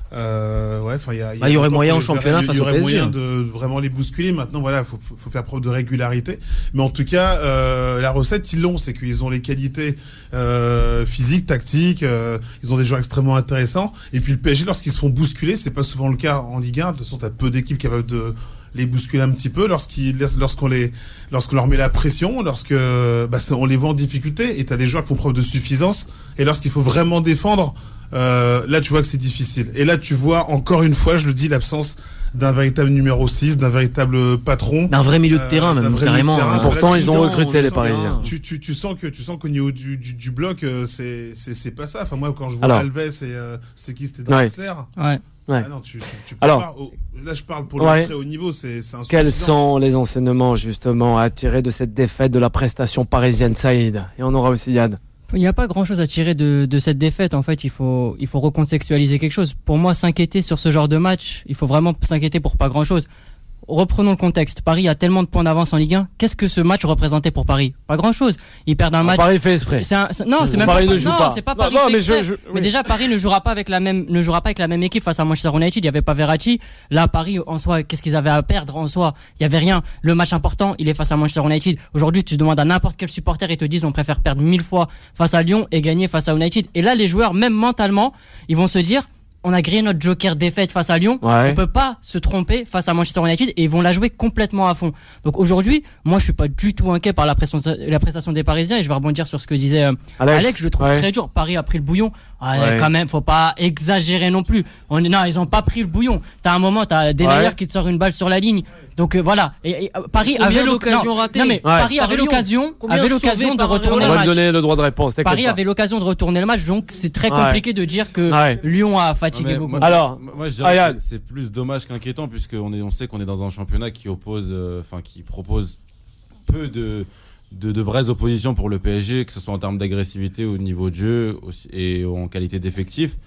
Speaker 3: Euh, ouais, enfin, il y, a,
Speaker 5: y, bah, y aurait moyen en championnat face au P S G.
Speaker 3: Il y aurait moyen de vraiment les bousculer. Maintenant, voilà, faut, faut faire preuve de régularité. Mais en tout cas, euh, la recette, ils l'ont. C'est qu'ils ont les qualités euh, physiques, tactiques. Euh, ils ont des joueurs extrêmement intéressants. Et puis le P S G, lorsqu'ils se font bousculer, c'est pas souvent le cas en Ligue un. De toute façon, t'as peu d'équipes capables de les bousculer un petit peu lorsqu'ils, lorsqu'on les, lorsqu'on leur met la pression, lorsque bah, on les voit en difficulté. Et t'as des joueurs qui font preuve de suffisance. Et lorsqu'il faut vraiment défendre. Euh, là tu vois que c'est difficile et là tu vois encore une fois, je le dis, l'absence d'un véritable numéro six, d'un véritable patron,
Speaker 5: d'un vrai milieu de terrain, euh, même carrément.
Speaker 2: Terrain. Pourtant là, ils ont recruté les Parisiens.
Speaker 3: Tu, tu, tu sens que tu sens qu'au niveau du, du, du bloc, euh, c'est, c'est c'est pas ça. Enfin moi quand je vois Alors, Alves et euh, c'est qui, c'était Draxler.
Speaker 4: Ouais. ouais.
Speaker 3: Ah non, tu, tu, tu peux
Speaker 2: Alors,
Speaker 3: pas, oh, là je parle pour le
Speaker 2: ouais.
Speaker 3: très haut niveau, c'est, c'est insuffisant.
Speaker 2: Quels sont les enseignements justement à tirer de cette défaite de la prestation parisienne, Saïd? Et on aura aussi Yann.
Speaker 4: Il n'y a pas grand chose à tirer de, de cette défaite. En fait, il faut, il faut recontextualiser quelque chose. Pour moi, s'inquiéter sur ce genre de match, il faut vraiment s'inquiéter pour pas grand chose. Reprenons le contexte. Paris a tellement de points d'avance en Ligue un. Qu'est-ce que ce match représentait pour Paris? Pas grand-chose. Ils perdent un match.
Speaker 2: Paris fait exprès.
Speaker 4: C'est un, c'est, non, c'est même
Speaker 2: Paris
Speaker 4: pas.
Speaker 2: Ne joue
Speaker 4: non,
Speaker 2: pas.
Speaker 4: c'est pas
Speaker 2: non,
Speaker 4: Paris
Speaker 2: non,
Speaker 4: fait
Speaker 2: mais,
Speaker 4: exprès.
Speaker 2: je, je,
Speaker 4: mais
Speaker 2: oui.
Speaker 4: déjà, Paris ne jouera pas avec la même, ne jouera pas avec la même équipe face à Manchester United. Il y avait pas Verratti. Là, Paris, en soi, qu'est-ce qu'ils avaient à perdre en soi? Il y avait rien. Le match important, il est face à Manchester United. Aujourd'hui, tu demandes à n'importe quel supporter, ils te disent, on préfère perdre mille fois face à Lyon et gagner face à United. Et là, les joueurs, même mentalement, ils vont se dire, on a grillé notre joker défaite face à Lyon. Ouais. On peut pas se tromper face à Manchester United et ils vont la jouer complètement à fond. Donc aujourd'hui, moi je suis pas du tout inquiet par la, pression, la prestation des Parisiens et je vais rebondir sur ce que disait euh, Alex. Alex. Je le trouve ouais. très dur. Paris a pris le bouillon. Ah, ouais. Quand même, faut pas exagérer non plus. On est, non, ils ont pas pris le bouillon. T'as un moment, t'as Denayer ouais. qui te sort une balle sur la ligne. Donc euh, voilà. Et, et, Paris
Speaker 5: Combien
Speaker 4: avait l'occasion
Speaker 5: ratée.
Speaker 4: Non mais ouais. Paris avait l'occasion, avait l'occasion de retourner le match.
Speaker 2: On va donner le droit de réponse.
Speaker 4: Paris avait l'occasion de retourner le match, donc c'est très compliqué ouais. de dire que ouais. Lyon a fatigué
Speaker 8: ouais,
Speaker 4: beaucoup.
Speaker 8: Moi,
Speaker 2: Alors,
Speaker 8: moi je dirais ah, que c'est plus dommage qu'inquiétant puisque on est, on sait qu'on est dans un championnat qui oppose, enfin euh, qui propose peu de De, de vraies oppositions pour le P S G, que ce soit en termes d'agressivité au niveau de jeu aussi, et en qualité d'effectif.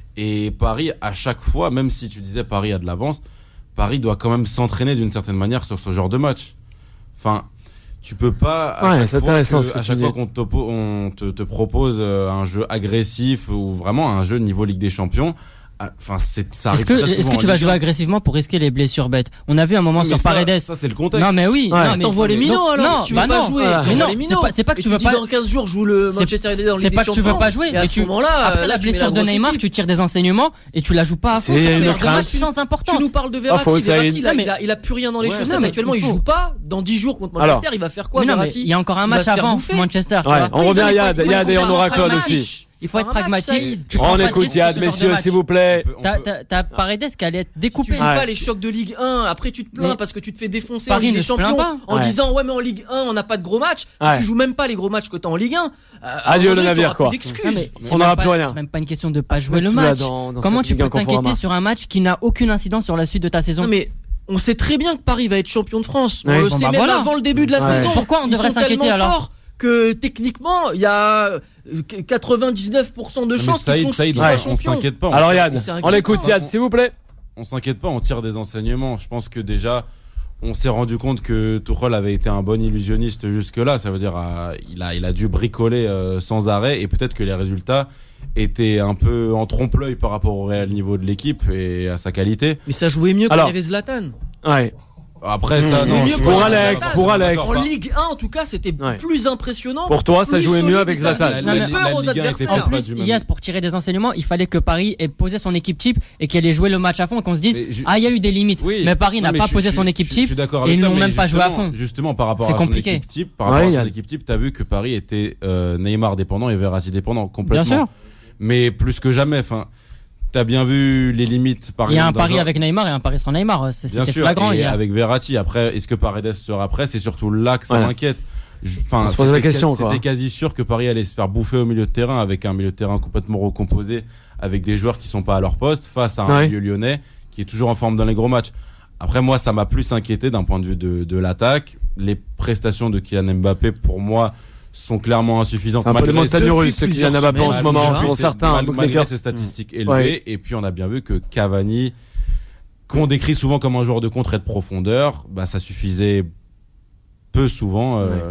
Speaker 8: Et Paris, à chaque fois, même si tu disais Paris a de l'avance, Paris doit quand même s'entraîner d'une certaine manière sur ce genre de match. Enfin, tu peux pas, à
Speaker 2: ouais,
Speaker 8: chaque fois, que,
Speaker 2: que
Speaker 8: à chaque fois qu'on, te, on te, te propose un jeu agressif ou vraiment un jeu niveau Ligue des Champions, enfin, c'est, ça arrive
Speaker 4: est-ce que,
Speaker 8: très souvent
Speaker 4: est-ce que tu vas jouer agressivement pour risquer les blessures bêtes? On a vu un moment
Speaker 8: oui,
Speaker 4: sur
Speaker 8: ça,
Speaker 4: Paredes.
Speaker 8: Ça, c'est le contexte.
Speaker 4: Non, mais oui.
Speaker 5: Ouais.
Speaker 4: Non, mais
Speaker 5: t'envoies les minots alors.
Speaker 4: Non,
Speaker 5: si tu
Speaker 4: bah
Speaker 5: veux pas
Speaker 4: non,
Speaker 5: jouer.
Speaker 4: voilà.
Speaker 5: T'envoies
Speaker 4: non,
Speaker 5: les minots.
Speaker 4: C'est pas, c'est pas que
Speaker 5: et
Speaker 4: tu veux
Speaker 5: dis
Speaker 4: pas.
Speaker 5: Dans quinze jours, je joue le Manchester United dans le Ligue des Champions.
Speaker 4: C'est pas que tu veux pas jouer.
Speaker 5: Et à ce moment-là,
Speaker 4: après la blessure de Neymar, tu tires des enseignements et tu la joues pas à fond.
Speaker 2: C'est
Speaker 4: une puissance importante.
Speaker 5: Tu nous parles de Verratti. Verratti, il a plus rien dans les chaussettes. Actuellement, il joue pas. Dans dix jours contre Manchester, il va faire quoi, Verratti?
Speaker 4: Il y a encore un match avant Manchester.
Speaker 2: On revient à Yad. Yad et on aura Claude aussi.
Speaker 4: Il faut être pragmatique.
Speaker 2: On écoute Yad, messieurs, s'il vous plaît.
Speaker 4: T'as Paredes qui allait être découpé.
Speaker 5: Si tu joues pas les chocs de Ligue un, après tu te plains parce que tu te fais défoncer en Ligue des Champions en disant ouais mais en Ligue un on n'a pas de gros matchs. Si tu joues même pas les gros matchs que t'as en Ligue un,
Speaker 2: adieu le navire quoi.
Speaker 4: On n'aura plus rien. C'est même pas une question de pas jouer le match. Comment tu peux t'inquiéter sur un match qui n'a aucune incidence sur la suite de ta saison?
Speaker 5: Mais on sait très bien que Paris va être champion de France. On le sait même avant le début de la saison.
Speaker 4: Pourquoi on devrait s'inquiéter alors?
Speaker 5: Que techniquement il y a quatre-vingt-dix-neuf pour cent de chances qu'ils sont
Speaker 8: Saïd, ouais, on s'inquiète pas.
Speaker 2: Alors Yann, on l'écoute Yann, s'il vous plaît.
Speaker 8: On s'inquiète pas, on tire des enseignements. Je pense que déjà on s'est rendu compte que Tuchel avait été un bon illusionniste jusque-là. Ça veut dire euh, il a il a dû bricoler euh, sans arrêt et peut-être que les résultats étaient un peu en trompe-l'œil par rapport au réel niveau de l'équipe et à sa qualité.
Speaker 5: Mais ça jouait mieux quand il y avait Zlatan.
Speaker 2: Ouais.
Speaker 8: Après ça,
Speaker 5: mmh.
Speaker 8: non,
Speaker 5: mieux
Speaker 2: pour Alex, pour Alex.
Speaker 5: En Ligue un, en tout cas, c'était ouais. plus impressionnant.
Speaker 2: Pour toi, ça jouait mieux avec Zlatan.
Speaker 4: Peur aux adversaires. En plus, il y a pour tirer des enseignements, il fallait que Paris ait posé son équipe type et qu'elle ait joué le match à fond, et qu'on se dise je... ah il y a eu des limites. Oui. Mais Paris n'a non, mais pas je, posé je, son équipe je, type et ils n'ont même pas joué à fond.
Speaker 8: Justement, par rapport à son équipe type, par rapport à son équipe type, t'as vu que Paris était Neymar dépendant et Verratti dépendant complètement.
Speaker 4: Bien sûr.
Speaker 8: Mais plus que jamais, enfin. T'as bien vu les limites par
Speaker 4: Il y a un pari un... avec Neymar et un pari sans Neymar, c'était flagrant.
Speaker 8: Et avec Verratti, après, est-ce que Paredes sera prêt? C'est surtout là que ça ouais. m'inquiète. Enfin,
Speaker 2: c'était, la question,
Speaker 8: c'était quasi sûr que Paris allait se faire bouffer au milieu de terrain avec un milieu de terrain complètement recomposé, avec des joueurs qui sont pas à leur poste, face à un ouais. milieu lyonnais qui est toujours en forme dans les gros matchs. Après, moi, ça m'a plus inquiété d'un point de vue de, de l'attaque. Les prestations de Kylian Mbappé, pour moi, sont clairement insuffisantes.
Speaker 2: C'est un peu les montagnes russes, ce Kylian Mbappé en ce moment, pour certains.
Speaker 8: Mal, malgré ses statistiques élevées. Ouais. Et puis, on a bien vu que Cavani, qu'on décrit souvent comme un joueur de contre et de profondeur, bah, ça suffisait peu souvent euh, ouais.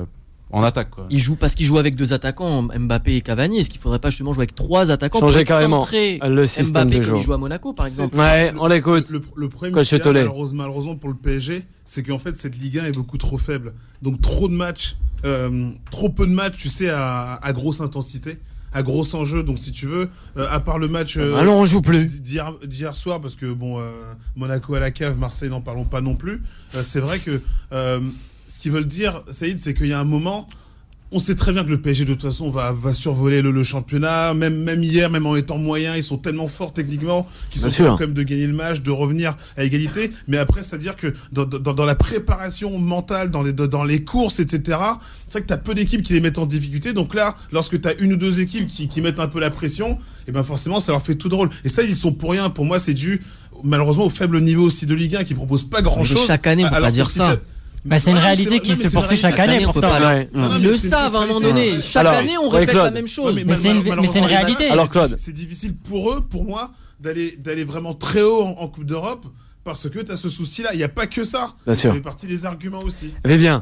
Speaker 8: en attaque, quoi.
Speaker 5: Il joue parce qu'il joue avec deux attaquants, Mbappé et Cavani. Est-ce qu'il faudrait pas justement jouer avec trois attaquants
Speaker 2: Changer
Speaker 5: pour
Speaker 2: carrément
Speaker 5: centrer
Speaker 2: le système
Speaker 5: Mbappé
Speaker 2: de jeu.
Speaker 5: comme il joue à Monaco, par exemple?
Speaker 2: Ouais, on l'écoute.
Speaker 3: Le, le, le problème
Speaker 2: Coach
Speaker 3: qu'il y a,
Speaker 2: Tollet.
Speaker 3: malheureusement, malheureusement pour le P S G, c'est qu'en fait cette Ligue un est beaucoup trop faible. Donc trop de matchs, euh, trop peu de matchs, tu sais, à, à grosse intensité, à gros enjeu. Donc si tu veux, euh, à part le match euh,
Speaker 2: Alors on joue plus.
Speaker 3: d'hier, d'hier soir, parce que bon, euh, Monaco à la cave, Marseille n'en parlons pas non plus. Euh, c'est vrai que euh, ce qu'ils veulent dire, Saïd, c'est qu'il y a un moment. On sait très bien que le P S G de toute façon va, va survoler le, le championnat, même, même hier, même en étant moyen, ils sont tellement forts techniquement qu'ils sont capables quand même de gagner le match, de revenir à égalité. Mais après, c'est-à-dire que dans, dans, dans la préparation mentale, dans les, dans les courses, et cetera, c'est vrai que tu as peu d'équipes qui les mettent en difficulté. Donc là, lorsque tu as une ou deux équipes qui, qui mettent un peu la pression, et ben forcément, ça leur fait tout drôle. Et ça, ils sont pour rien. Pour moi, c'est dû malheureusement au faible niveau aussi de Ligue un qui propose pas grand-chose.
Speaker 5: Chaque année, on peut pas dire ça.
Speaker 4: Bah, c'est une réalité qui se poursuit chaque année, pourtant.
Speaker 5: Ils le savent à un moment donné. Chaque
Speaker 2: Alors,
Speaker 5: année, on
Speaker 2: ouais,
Speaker 5: répète
Speaker 2: Claude.
Speaker 5: la même chose.
Speaker 3: Ouais,
Speaker 4: Mais c'est une- mais c'est une réalité.
Speaker 2: Alors, Claude.
Speaker 3: C'est difficile pour eux, pour moi, d'aller d'aller vraiment très haut en, en Coupe d'Europe parce que tu as ce souci-là. Il n'y a pas que ça.
Speaker 2: Bien
Speaker 3: ça
Speaker 2: sûr.
Speaker 3: fait partie des arguments aussi.
Speaker 2: Vivien.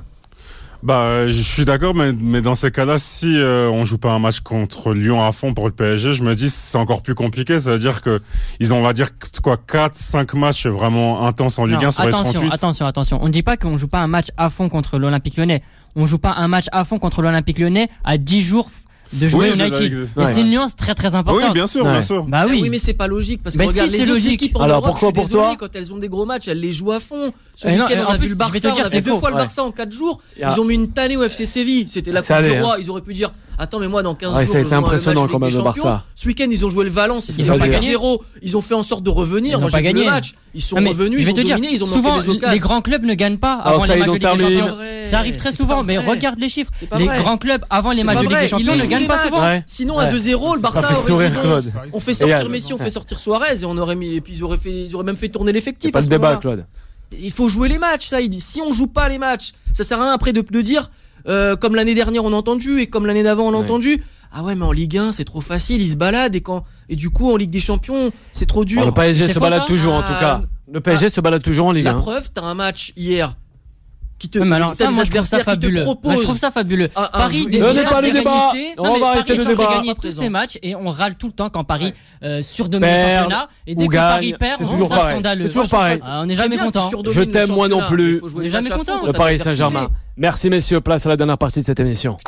Speaker 6: Bah, je suis d'accord, mais, mais dans ces cas-là, si euh, on joue pas un match contre Lyon à fond pour le P S G, je me dis c'est encore plus compliqué. Ça veut dire que ils ont, on va dire quoi, quatre, cinq matchs vraiment intenses en Ligue
Speaker 4: Non,
Speaker 6: un sur les
Speaker 4: attention,
Speaker 6: trente-huit.
Speaker 4: attention, attention. On ne dit pas qu'on joue pas un match à fond contre l'Olympique Lyonnais. On joue pas un match à fond contre l'Olympique Lyonnais à dix jours de jouer
Speaker 6: Oui, de-
Speaker 4: United.
Speaker 6: de-
Speaker 4: Mais
Speaker 2: ouais.
Speaker 4: c'est une nuance très très importante.
Speaker 6: Oui, bien sûr,
Speaker 2: Ouais.
Speaker 6: bien sûr.
Speaker 4: Bah
Speaker 5: Ah
Speaker 4: oui.
Speaker 5: oui, mais c'est pas logique parce que
Speaker 4: Mais
Speaker 5: regarde
Speaker 4: si,
Speaker 5: les
Speaker 4: c'est
Speaker 5: autres
Speaker 4: logique.
Speaker 5: équipes en
Speaker 2: Alors,
Speaker 5: Europe,
Speaker 2: pourquoi
Speaker 5: je suis
Speaker 2: pour
Speaker 5: désolé,
Speaker 2: toi
Speaker 5: quand elles ont des gros matchs, elles les jouent à fond. Ce
Speaker 4: Eh non,
Speaker 5: week-end,
Speaker 4: eh,
Speaker 5: on
Speaker 4: en
Speaker 5: a
Speaker 4: plus,
Speaker 5: vu le
Speaker 4: je vais te
Speaker 5: Barça,
Speaker 4: dire,
Speaker 5: on a
Speaker 4: c'est
Speaker 5: vu deux
Speaker 4: faux.
Speaker 5: fois le
Speaker 2: Ouais.
Speaker 5: Barça en quatre jours.
Speaker 2: Ah.
Speaker 5: Ils ont mis une tannée au F C Séville. C'était la
Speaker 2: C'est
Speaker 5: Coupe du
Speaker 2: allé,
Speaker 5: Roi.
Speaker 2: hein.
Speaker 5: Ils auraient pu dire attends, mais moi dans quinze
Speaker 2: Ouais,
Speaker 5: jours,
Speaker 2: ça a
Speaker 5: je
Speaker 2: été
Speaker 5: joue un
Speaker 2: impressionnant
Speaker 5: match de
Speaker 2: quand même,
Speaker 5: Ligue
Speaker 2: le
Speaker 5: des Champions.
Speaker 2: Barça.
Speaker 5: Ce week-end, ils ont joué le Valence.
Speaker 4: Ils ont pas gagné.
Speaker 5: zéro. Ils ont fait en sorte de revenir.
Speaker 4: Ils ont
Speaker 5: Moi,
Speaker 4: pas
Speaker 5: j'ai vu
Speaker 4: gagné.
Speaker 5: le match. Ils sont
Speaker 4: Non, mais
Speaker 5: revenus.
Speaker 4: je vais
Speaker 5: Ils
Speaker 4: te
Speaker 5: ont
Speaker 4: dire,
Speaker 5: dominé. Ils ont
Speaker 4: souvent
Speaker 5: manqué des
Speaker 4: les
Speaker 5: occasions.
Speaker 4: grands clubs ne gagnent pas
Speaker 2: Alors,
Speaker 4: avant
Speaker 2: ça,
Speaker 4: les
Speaker 2: ils
Speaker 4: matchs
Speaker 2: ont
Speaker 4: de Ligue des
Speaker 2: terminé.
Speaker 4: Champions. Ça arrive très
Speaker 5: C'est
Speaker 4: souvent,
Speaker 5: pas
Speaker 4: mais
Speaker 5: vrai.
Speaker 4: regarde les chiffres.
Speaker 5: C'est pas
Speaker 4: Les
Speaker 5: vrai.
Speaker 4: grands clubs avant les
Speaker 5: C'est
Speaker 4: matchs
Speaker 5: pas
Speaker 4: de Ligue
Speaker 5: vrai.
Speaker 4: des
Speaker 5: Ils
Speaker 4: Champions
Speaker 5: les
Speaker 4: ne
Speaker 5: jouent
Speaker 4: gagnent
Speaker 5: les
Speaker 4: pas
Speaker 5: matchs.
Speaker 4: souvent.
Speaker 2: Ouais.
Speaker 5: Sinon, à
Speaker 2: Ouais.
Speaker 5: deux zéro, le Barça
Speaker 2: Ça fait
Speaker 5: aurait
Speaker 2: sourire,
Speaker 5: dit non.
Speaker 2: Claude.
Speaker 5: On fait sortir
Speaker 2: Yann.
Speaker 5: Messi, on fait sortir Suarez et on aurait mis et puis ils auraient fait ils auraient même fait tourner l'effectif.
Speaker 2: Pas
Speaker 5: à
Speaker 2: de
Speaker 5: ce
Speaker 2: débat,
Speaker 5: moment-là.
Speaker 2: Claude.
Speaker 5: Il faut jouer les matchs, ça. Il dit si on joue pas les matchs, ça sert à rien après de, de dire euh, comme l'année dernière on a entendu et comme l'année d'avant on a
Speaker 2: Ouais.
Speaker 5: entendu. Ah ouais, mais en Ligue un c'est trop facile, ils se baladent et quand et du coup en Ligue des Champions c'est trop dur.
Speaker 2: Bon, le P S G
Speaker 4: C'est
Speaker 2: se
Speaker 4: faux,
Speaker 2: balade
Speaker 4: ça
Speaker 2: toujours en
Speaker 5: Ah,
Speaker 2: tout cas. Le P S G se balade toujours en Ligue
Speaker 5: La
Speaker 2: un.
Speaker 5: preuve, t'as un match hier qui te
Speaker 4: Ouais, mais alors,
Speaker 5: t'as
Speaker 4: ça,
Speaker 5: des
Speaker 4: moi, je trouve ça
Speaker 5: adversaires qui te
Speaker 4: fabuleux.
Speaker 5: proposent.
Speaker 4: Moi, je trouve ça fabuleux.
Speaker 5: Un- un-
Speaker 4: Paris,
Speaker 5: une
Speaker 4: des-
Speaker 2: Donnez
Speaker 4: des
Speaker 2: pas le débat.
Speaker 4: efficacité.
Speaker 2: On
Speaker 4: Non, mais
Speaker 2: va arrêter
Speaker 4: Paris
Speaker 2: le
Speaker 4: est censé
Speaker 2: débat.
Speaker 4: gagner tous
Speaker 5: Présent.
Speaker 4: ces matchs et on râle tout le temps quand Paris euh, surdomine le
Speaker 2: Perd
Speaker 4: championnat. Et dès
Speaker 2: ou
Speaker 4: que Paris
Speaker 2: gagne,
Speaker 4: perd,
Speaker 2: c'est
Speaker 4: on
Speaker 2: toujours
Speaker 4: trouve ça
Speaker 2: pareil.
Speaker 4: scandaleux.
Speaker 2: C'est toujours
Speaker 4: Moi, je trouve
Speaker 2: pareil.
Speaker 4: ça- Ah, on n'est jamais
Speaker 5: Très bien,
Speaker 4: content.
Speaker 5: tu surdomines
Speaker 2: Je t'aime,
Speaker 5: le
Speaker 2: moi non
Speaker 5: championnat,
Speaker 2: plus.
Speaker 5: mais il faut jouer
Speaker 4: On est
Speaker 5: les
Speaker 4: jamais
Speaker 5: matchs à
Speaker 4: content.
Speaker 5: fond quand
Speaker 2: Le
Speaker 5: t'as
Speaker 2: Paris
Speaker 5: l'adversité.
Speaker 2: Saint-Germain. Merci messieurs, place à la dernière partie de cette émission.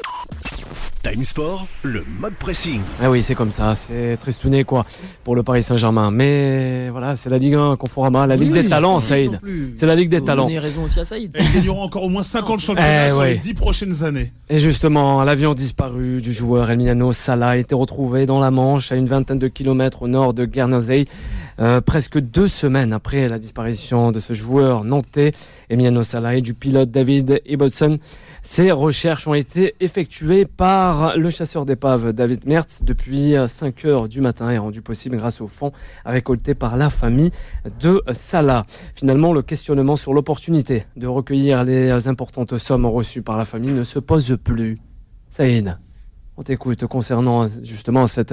Speaker 1: Time Sport, le mode pressing.
Speaker 2: Ah oui, c'est comme ça, c'est tristouné quoi pour le Paris Saint-Germain. Mais voilà, c'est la Ligue un, Conforama, la Ligue
Speaker 5: Oui,
Speaker 2: des talents,
Speaker 5: c'est pas
Speaker 2: Saïd.
Speaker 5: non plus.
Speaker 2: C'est la Ligue des
Speaker 5: Faut
Speaker 2: talents.
Speaker 5: donner raison aussi à Saïd.
Speaker 3: Et ils gagneront encore au moins cinquante championnats
Speaker 2: Eh
Speaker 3: sur
Speaker 2: ouais.
Speaker 3: les dix prochaines années.
Speaker 2: Et justement, l'avion disparu du joueur Emiliano Sala a été retrouvé dans la Manche, à une vingtaine de kilomètres au nord de Guernesey, euh, presque deux semaines après la disparition de ce joueur nantais, Emiliano Sala, et du pilote David Ibbotson. Ces recherches ont été effectuées par le chasseur d'épave David Mertz depuis cinq heures du matin et rendues possibles grâce aux fonds récoltés par la famille de Salah. Finalement, le questionnement sur l'opportunité de recueillir les importantes sommes reçues par la famille ne se pose plus. Saïd, on t'écoute concernant justement cette,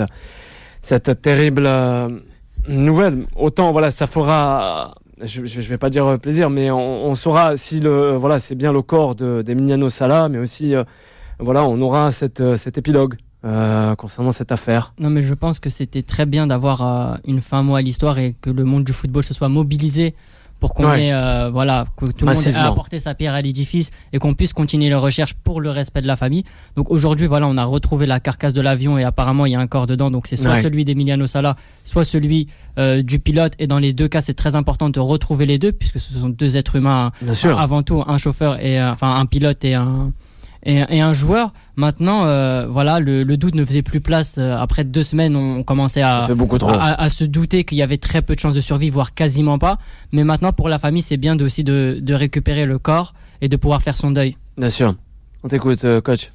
Speaker 2: cette terrible euh, nouvelle. Autant, voilà, ça fera... Je ne vais pas dire plaisir, mais on, on saura si le, voilà, c'est bien le corps de, d'Emiliano Sala, mais aussi, euh, voilà, on aura cette, cet épilogue euh, concernant cette affaire.
Speaker 4: Non, mais je pense que c'était très bien d'avoir euh, une fin mot à l'histoire et que le monde du football se soit mobilisé pour qu'on
Speaker 2: Ouais.
Speaker 4: ait, euh, voilà, que tout le monde ait
Speaker 2: Massivement.
Speaker 4: apporté sa pierre à l'édifice et qu'on puisse continuer les recherches pour le respect de la famille. Donc aujourd'hui, voilà, on a retrouvé la carcasse de l'avion et apparemment il y a un corps dedans. Donc c'est soit
Speaker 2: Ouais.
Speaker 4: celui d'Emiliano Sala, soit celui euh, du pilote. Et dans les deux cas, c'est très important de retrouver les deux puisque ce sont deux êtres humains
Speaker 2: Bien sûr.
Speaker 4: avant tout, un chauffeur et euh, enfin un pilote et un et, et un joueur. Maintenant, euh, voilà, le, le doute ne faisait plus place. Euh, après deux semaines, on commençait à,
Speaker 2: Ça fait beaucoup trop.
Speaker 4: à, à se douter qu'il y avait très peu de chances de survie, voire quasiment pas. Mais maintenant, pour la famille, c'est bien de, aussi de, de récupérer le corps et de pouvoir faire son deuil.
Speaker 2: Bien sûr. On t'écoute, euh, coach.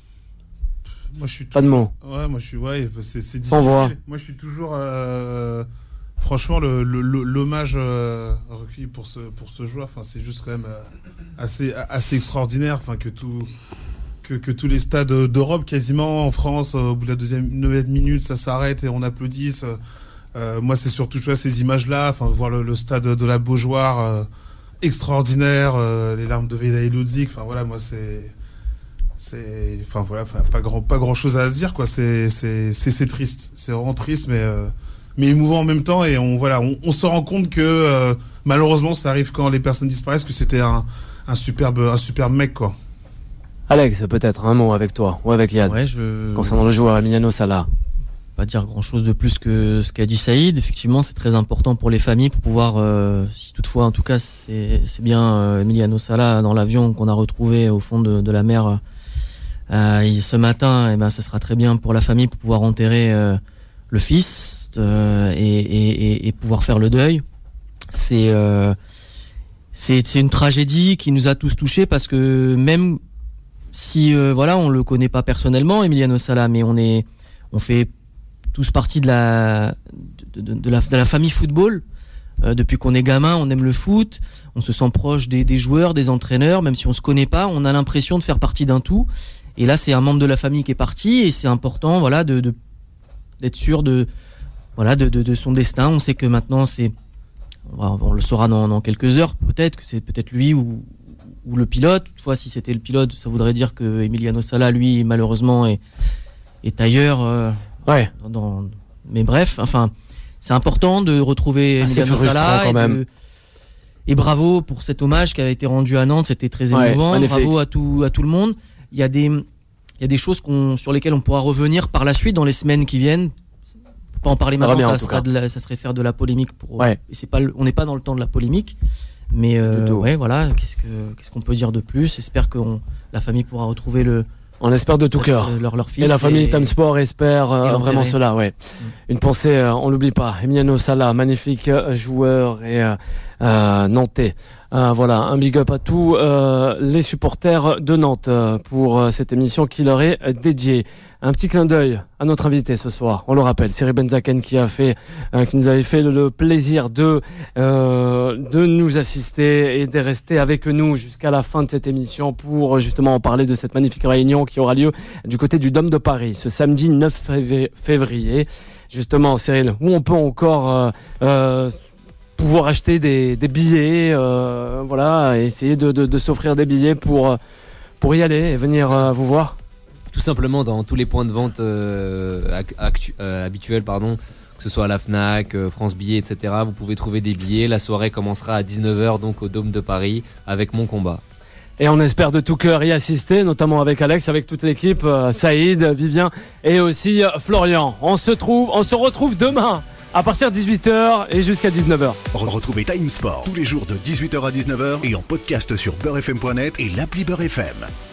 Speaker 3: Moi, je suis
Speaker 2: Pas de
Speaker 3: toujours-
Speaker 2: mots.
Speaker 3: Ouais, moi je suis. Ouais, c'est, c'est
Speaker 2: Sans voix.
Speaker 3: difficile. Moi, je suis toujours. euh, Franchement, le, le- le- l'hommage euh, recueilli pour ce pour ce joueur, enfin, c'est juste quand même euh, assez assez extraordinaire. Enfin, que tout que, que tous les stades d'Europe, quasiment en France, euh, au bout de la deuxième neuvième minute, ça s'arrête et on applaudisse. Euh, moi, c'est surtout tu vois, ces images-là. Enfin, voir le, le stade de la Beaujoire, euh, extraordinaire, euh, les larmes de Veda et Ludwig. Enfin voilà, moi c'est c'est, enfin voilà, pas grand, pas grand chose à se dire quoi. C'est, c'est, c'est, c'est triste. C'est vraiment triste, mais euh, mais émouvant en même temps. Et on voilà, on, on se rend compte que euh, malheureusement, ça arrive quand les personnes disparaissent, que c'était un, un superbe, un superbe mec quoi.
Speaker 2: Alex, peut-être un mot avec toi ou avec Yad
Speaker 5: Ouais, je...
Speaker 2: concernant le joueur Emiliano Sala.
Speaker 5: Pas dire grand chose de plus que ce qu'a dit Saïd. Effectivement, c'est très important pour les familles pour pouvoir, euh, si toutefois, en tout cas, c'est, c'est bien euh, Emiliano Sala dans l'avion qu'on a retrouvé au fond de, de la mer euh, ce matin. Et ben, ce sera très bien pour la famille pour pouvoir enterrer euh, le fils euh, et, et, et pouvoir faire le deuil. C'est, euh, c'est, c'est une tragédie qui nous a tous touchés parce que même si, euh, voilà, on le connaît pas personnellement, Emiliano Sala, mais on est, on fait tous partie de la, de, de, de, la, de la famille football. Euh, depuis qu'on est gamin, on aime le foot, on se sent proche des, des joueurs, des entraîneurs, même si on se connaît pas, on a l'impression de faire partie d'un tout. Et là, c'est un membre de la famille qui est parti, et c'est important, voilà, de, de d'être sûr de, voilà, de, de, de son destin. On sait que maintenant, c'est, on, va, on le saura dans, dans quelques heures, peut-être que c'est peut-être lui ou, ou le pilote. Toutefois, si c'était le pilote, ça voudrait dire que Emiliano Sala, lui, malheureusement, est, est ailleurs. Euh, Ouais. Dans, mais bref, enfin, c'est important de retrouver Emiliano Sala quand même. Et, de, et bravo pour cet hommage qui a été rendu à Nantes, c'était très émouvant. Ouais, bravo à tout, à tout le monde. Il y a des, il y a des choses qu'on, sur lesquelles on pourra revenir par la suite dans les semaines qui viennent. On peut pas en parler maintenant, bien, ça, sera de la, ça serait faire de la polémique. Pour, ouais. Et c'est pas, on n'est pas dans le temps de la polémique. Mais euh, ouais, voilà, qu'est-ce, que, qu'est-ce qu'on peut dire de plus? J'espère que on, la famille pourra retrouver le.
Speaker 2: On espère de tout cœur.
Speaker 5: Leur, leur
Speaker 2: et la famille et... Time Sport espère euh, vraiment cela. Ouais. Mm. Une pensée, euh, on l'oublie pas. Emiliano Sala, magnifique euh, joueur et euh, euh, nantais. Euh, voilà, un big up à tous euh, les supporters de Nantes euh, pour euh, cette émission qui leur est euh, dédiée. Un petit clin d'œil à notre invité ce soir. On le rappelle, Cyril Benzaken qui a fait, euh, qui nous avait fait le, le plaisir de euh, de nous assister et de rester avec nous jusqu'à la fin de cette émission pour justement en parler de cette magnifique réunion qui aura lieu du côté du Dôme de Paris ce samedi neuf février. Justement, Cyril, où on peut encore euh, euh, pouvoir acheter des, des billets, euh, voilà, et essayer de, de, de s'offrir des billets pour pour y aller et venir euh, vous voir.
Speaker 9: Tout simplement dans tous les points de vente euh, actu- euh, habituels, pardon, que ce soit à la Fnac, euh, France Billets, et cetera. Vous pouvez trouver des billets. La soirée commencera à dix-neuf heures donc au Dôme de Paris avec Mon Combat.
Speaker 2: Et on espère de tout cœur y assister, notamment avec Alex, avec toute l'équipe, euh, Saïd, Vivien et aussi euh, Florian. On se trouve, on se retrouve demain à partir de dix-huit heures et jusqu'à dix-neuf heures.
Speaker 1: Retrouvez Time Sport tous les jours de dix-huit heures à dix-neuf heures et en podcast sur beurre f m point net et l'appli Beurre F M.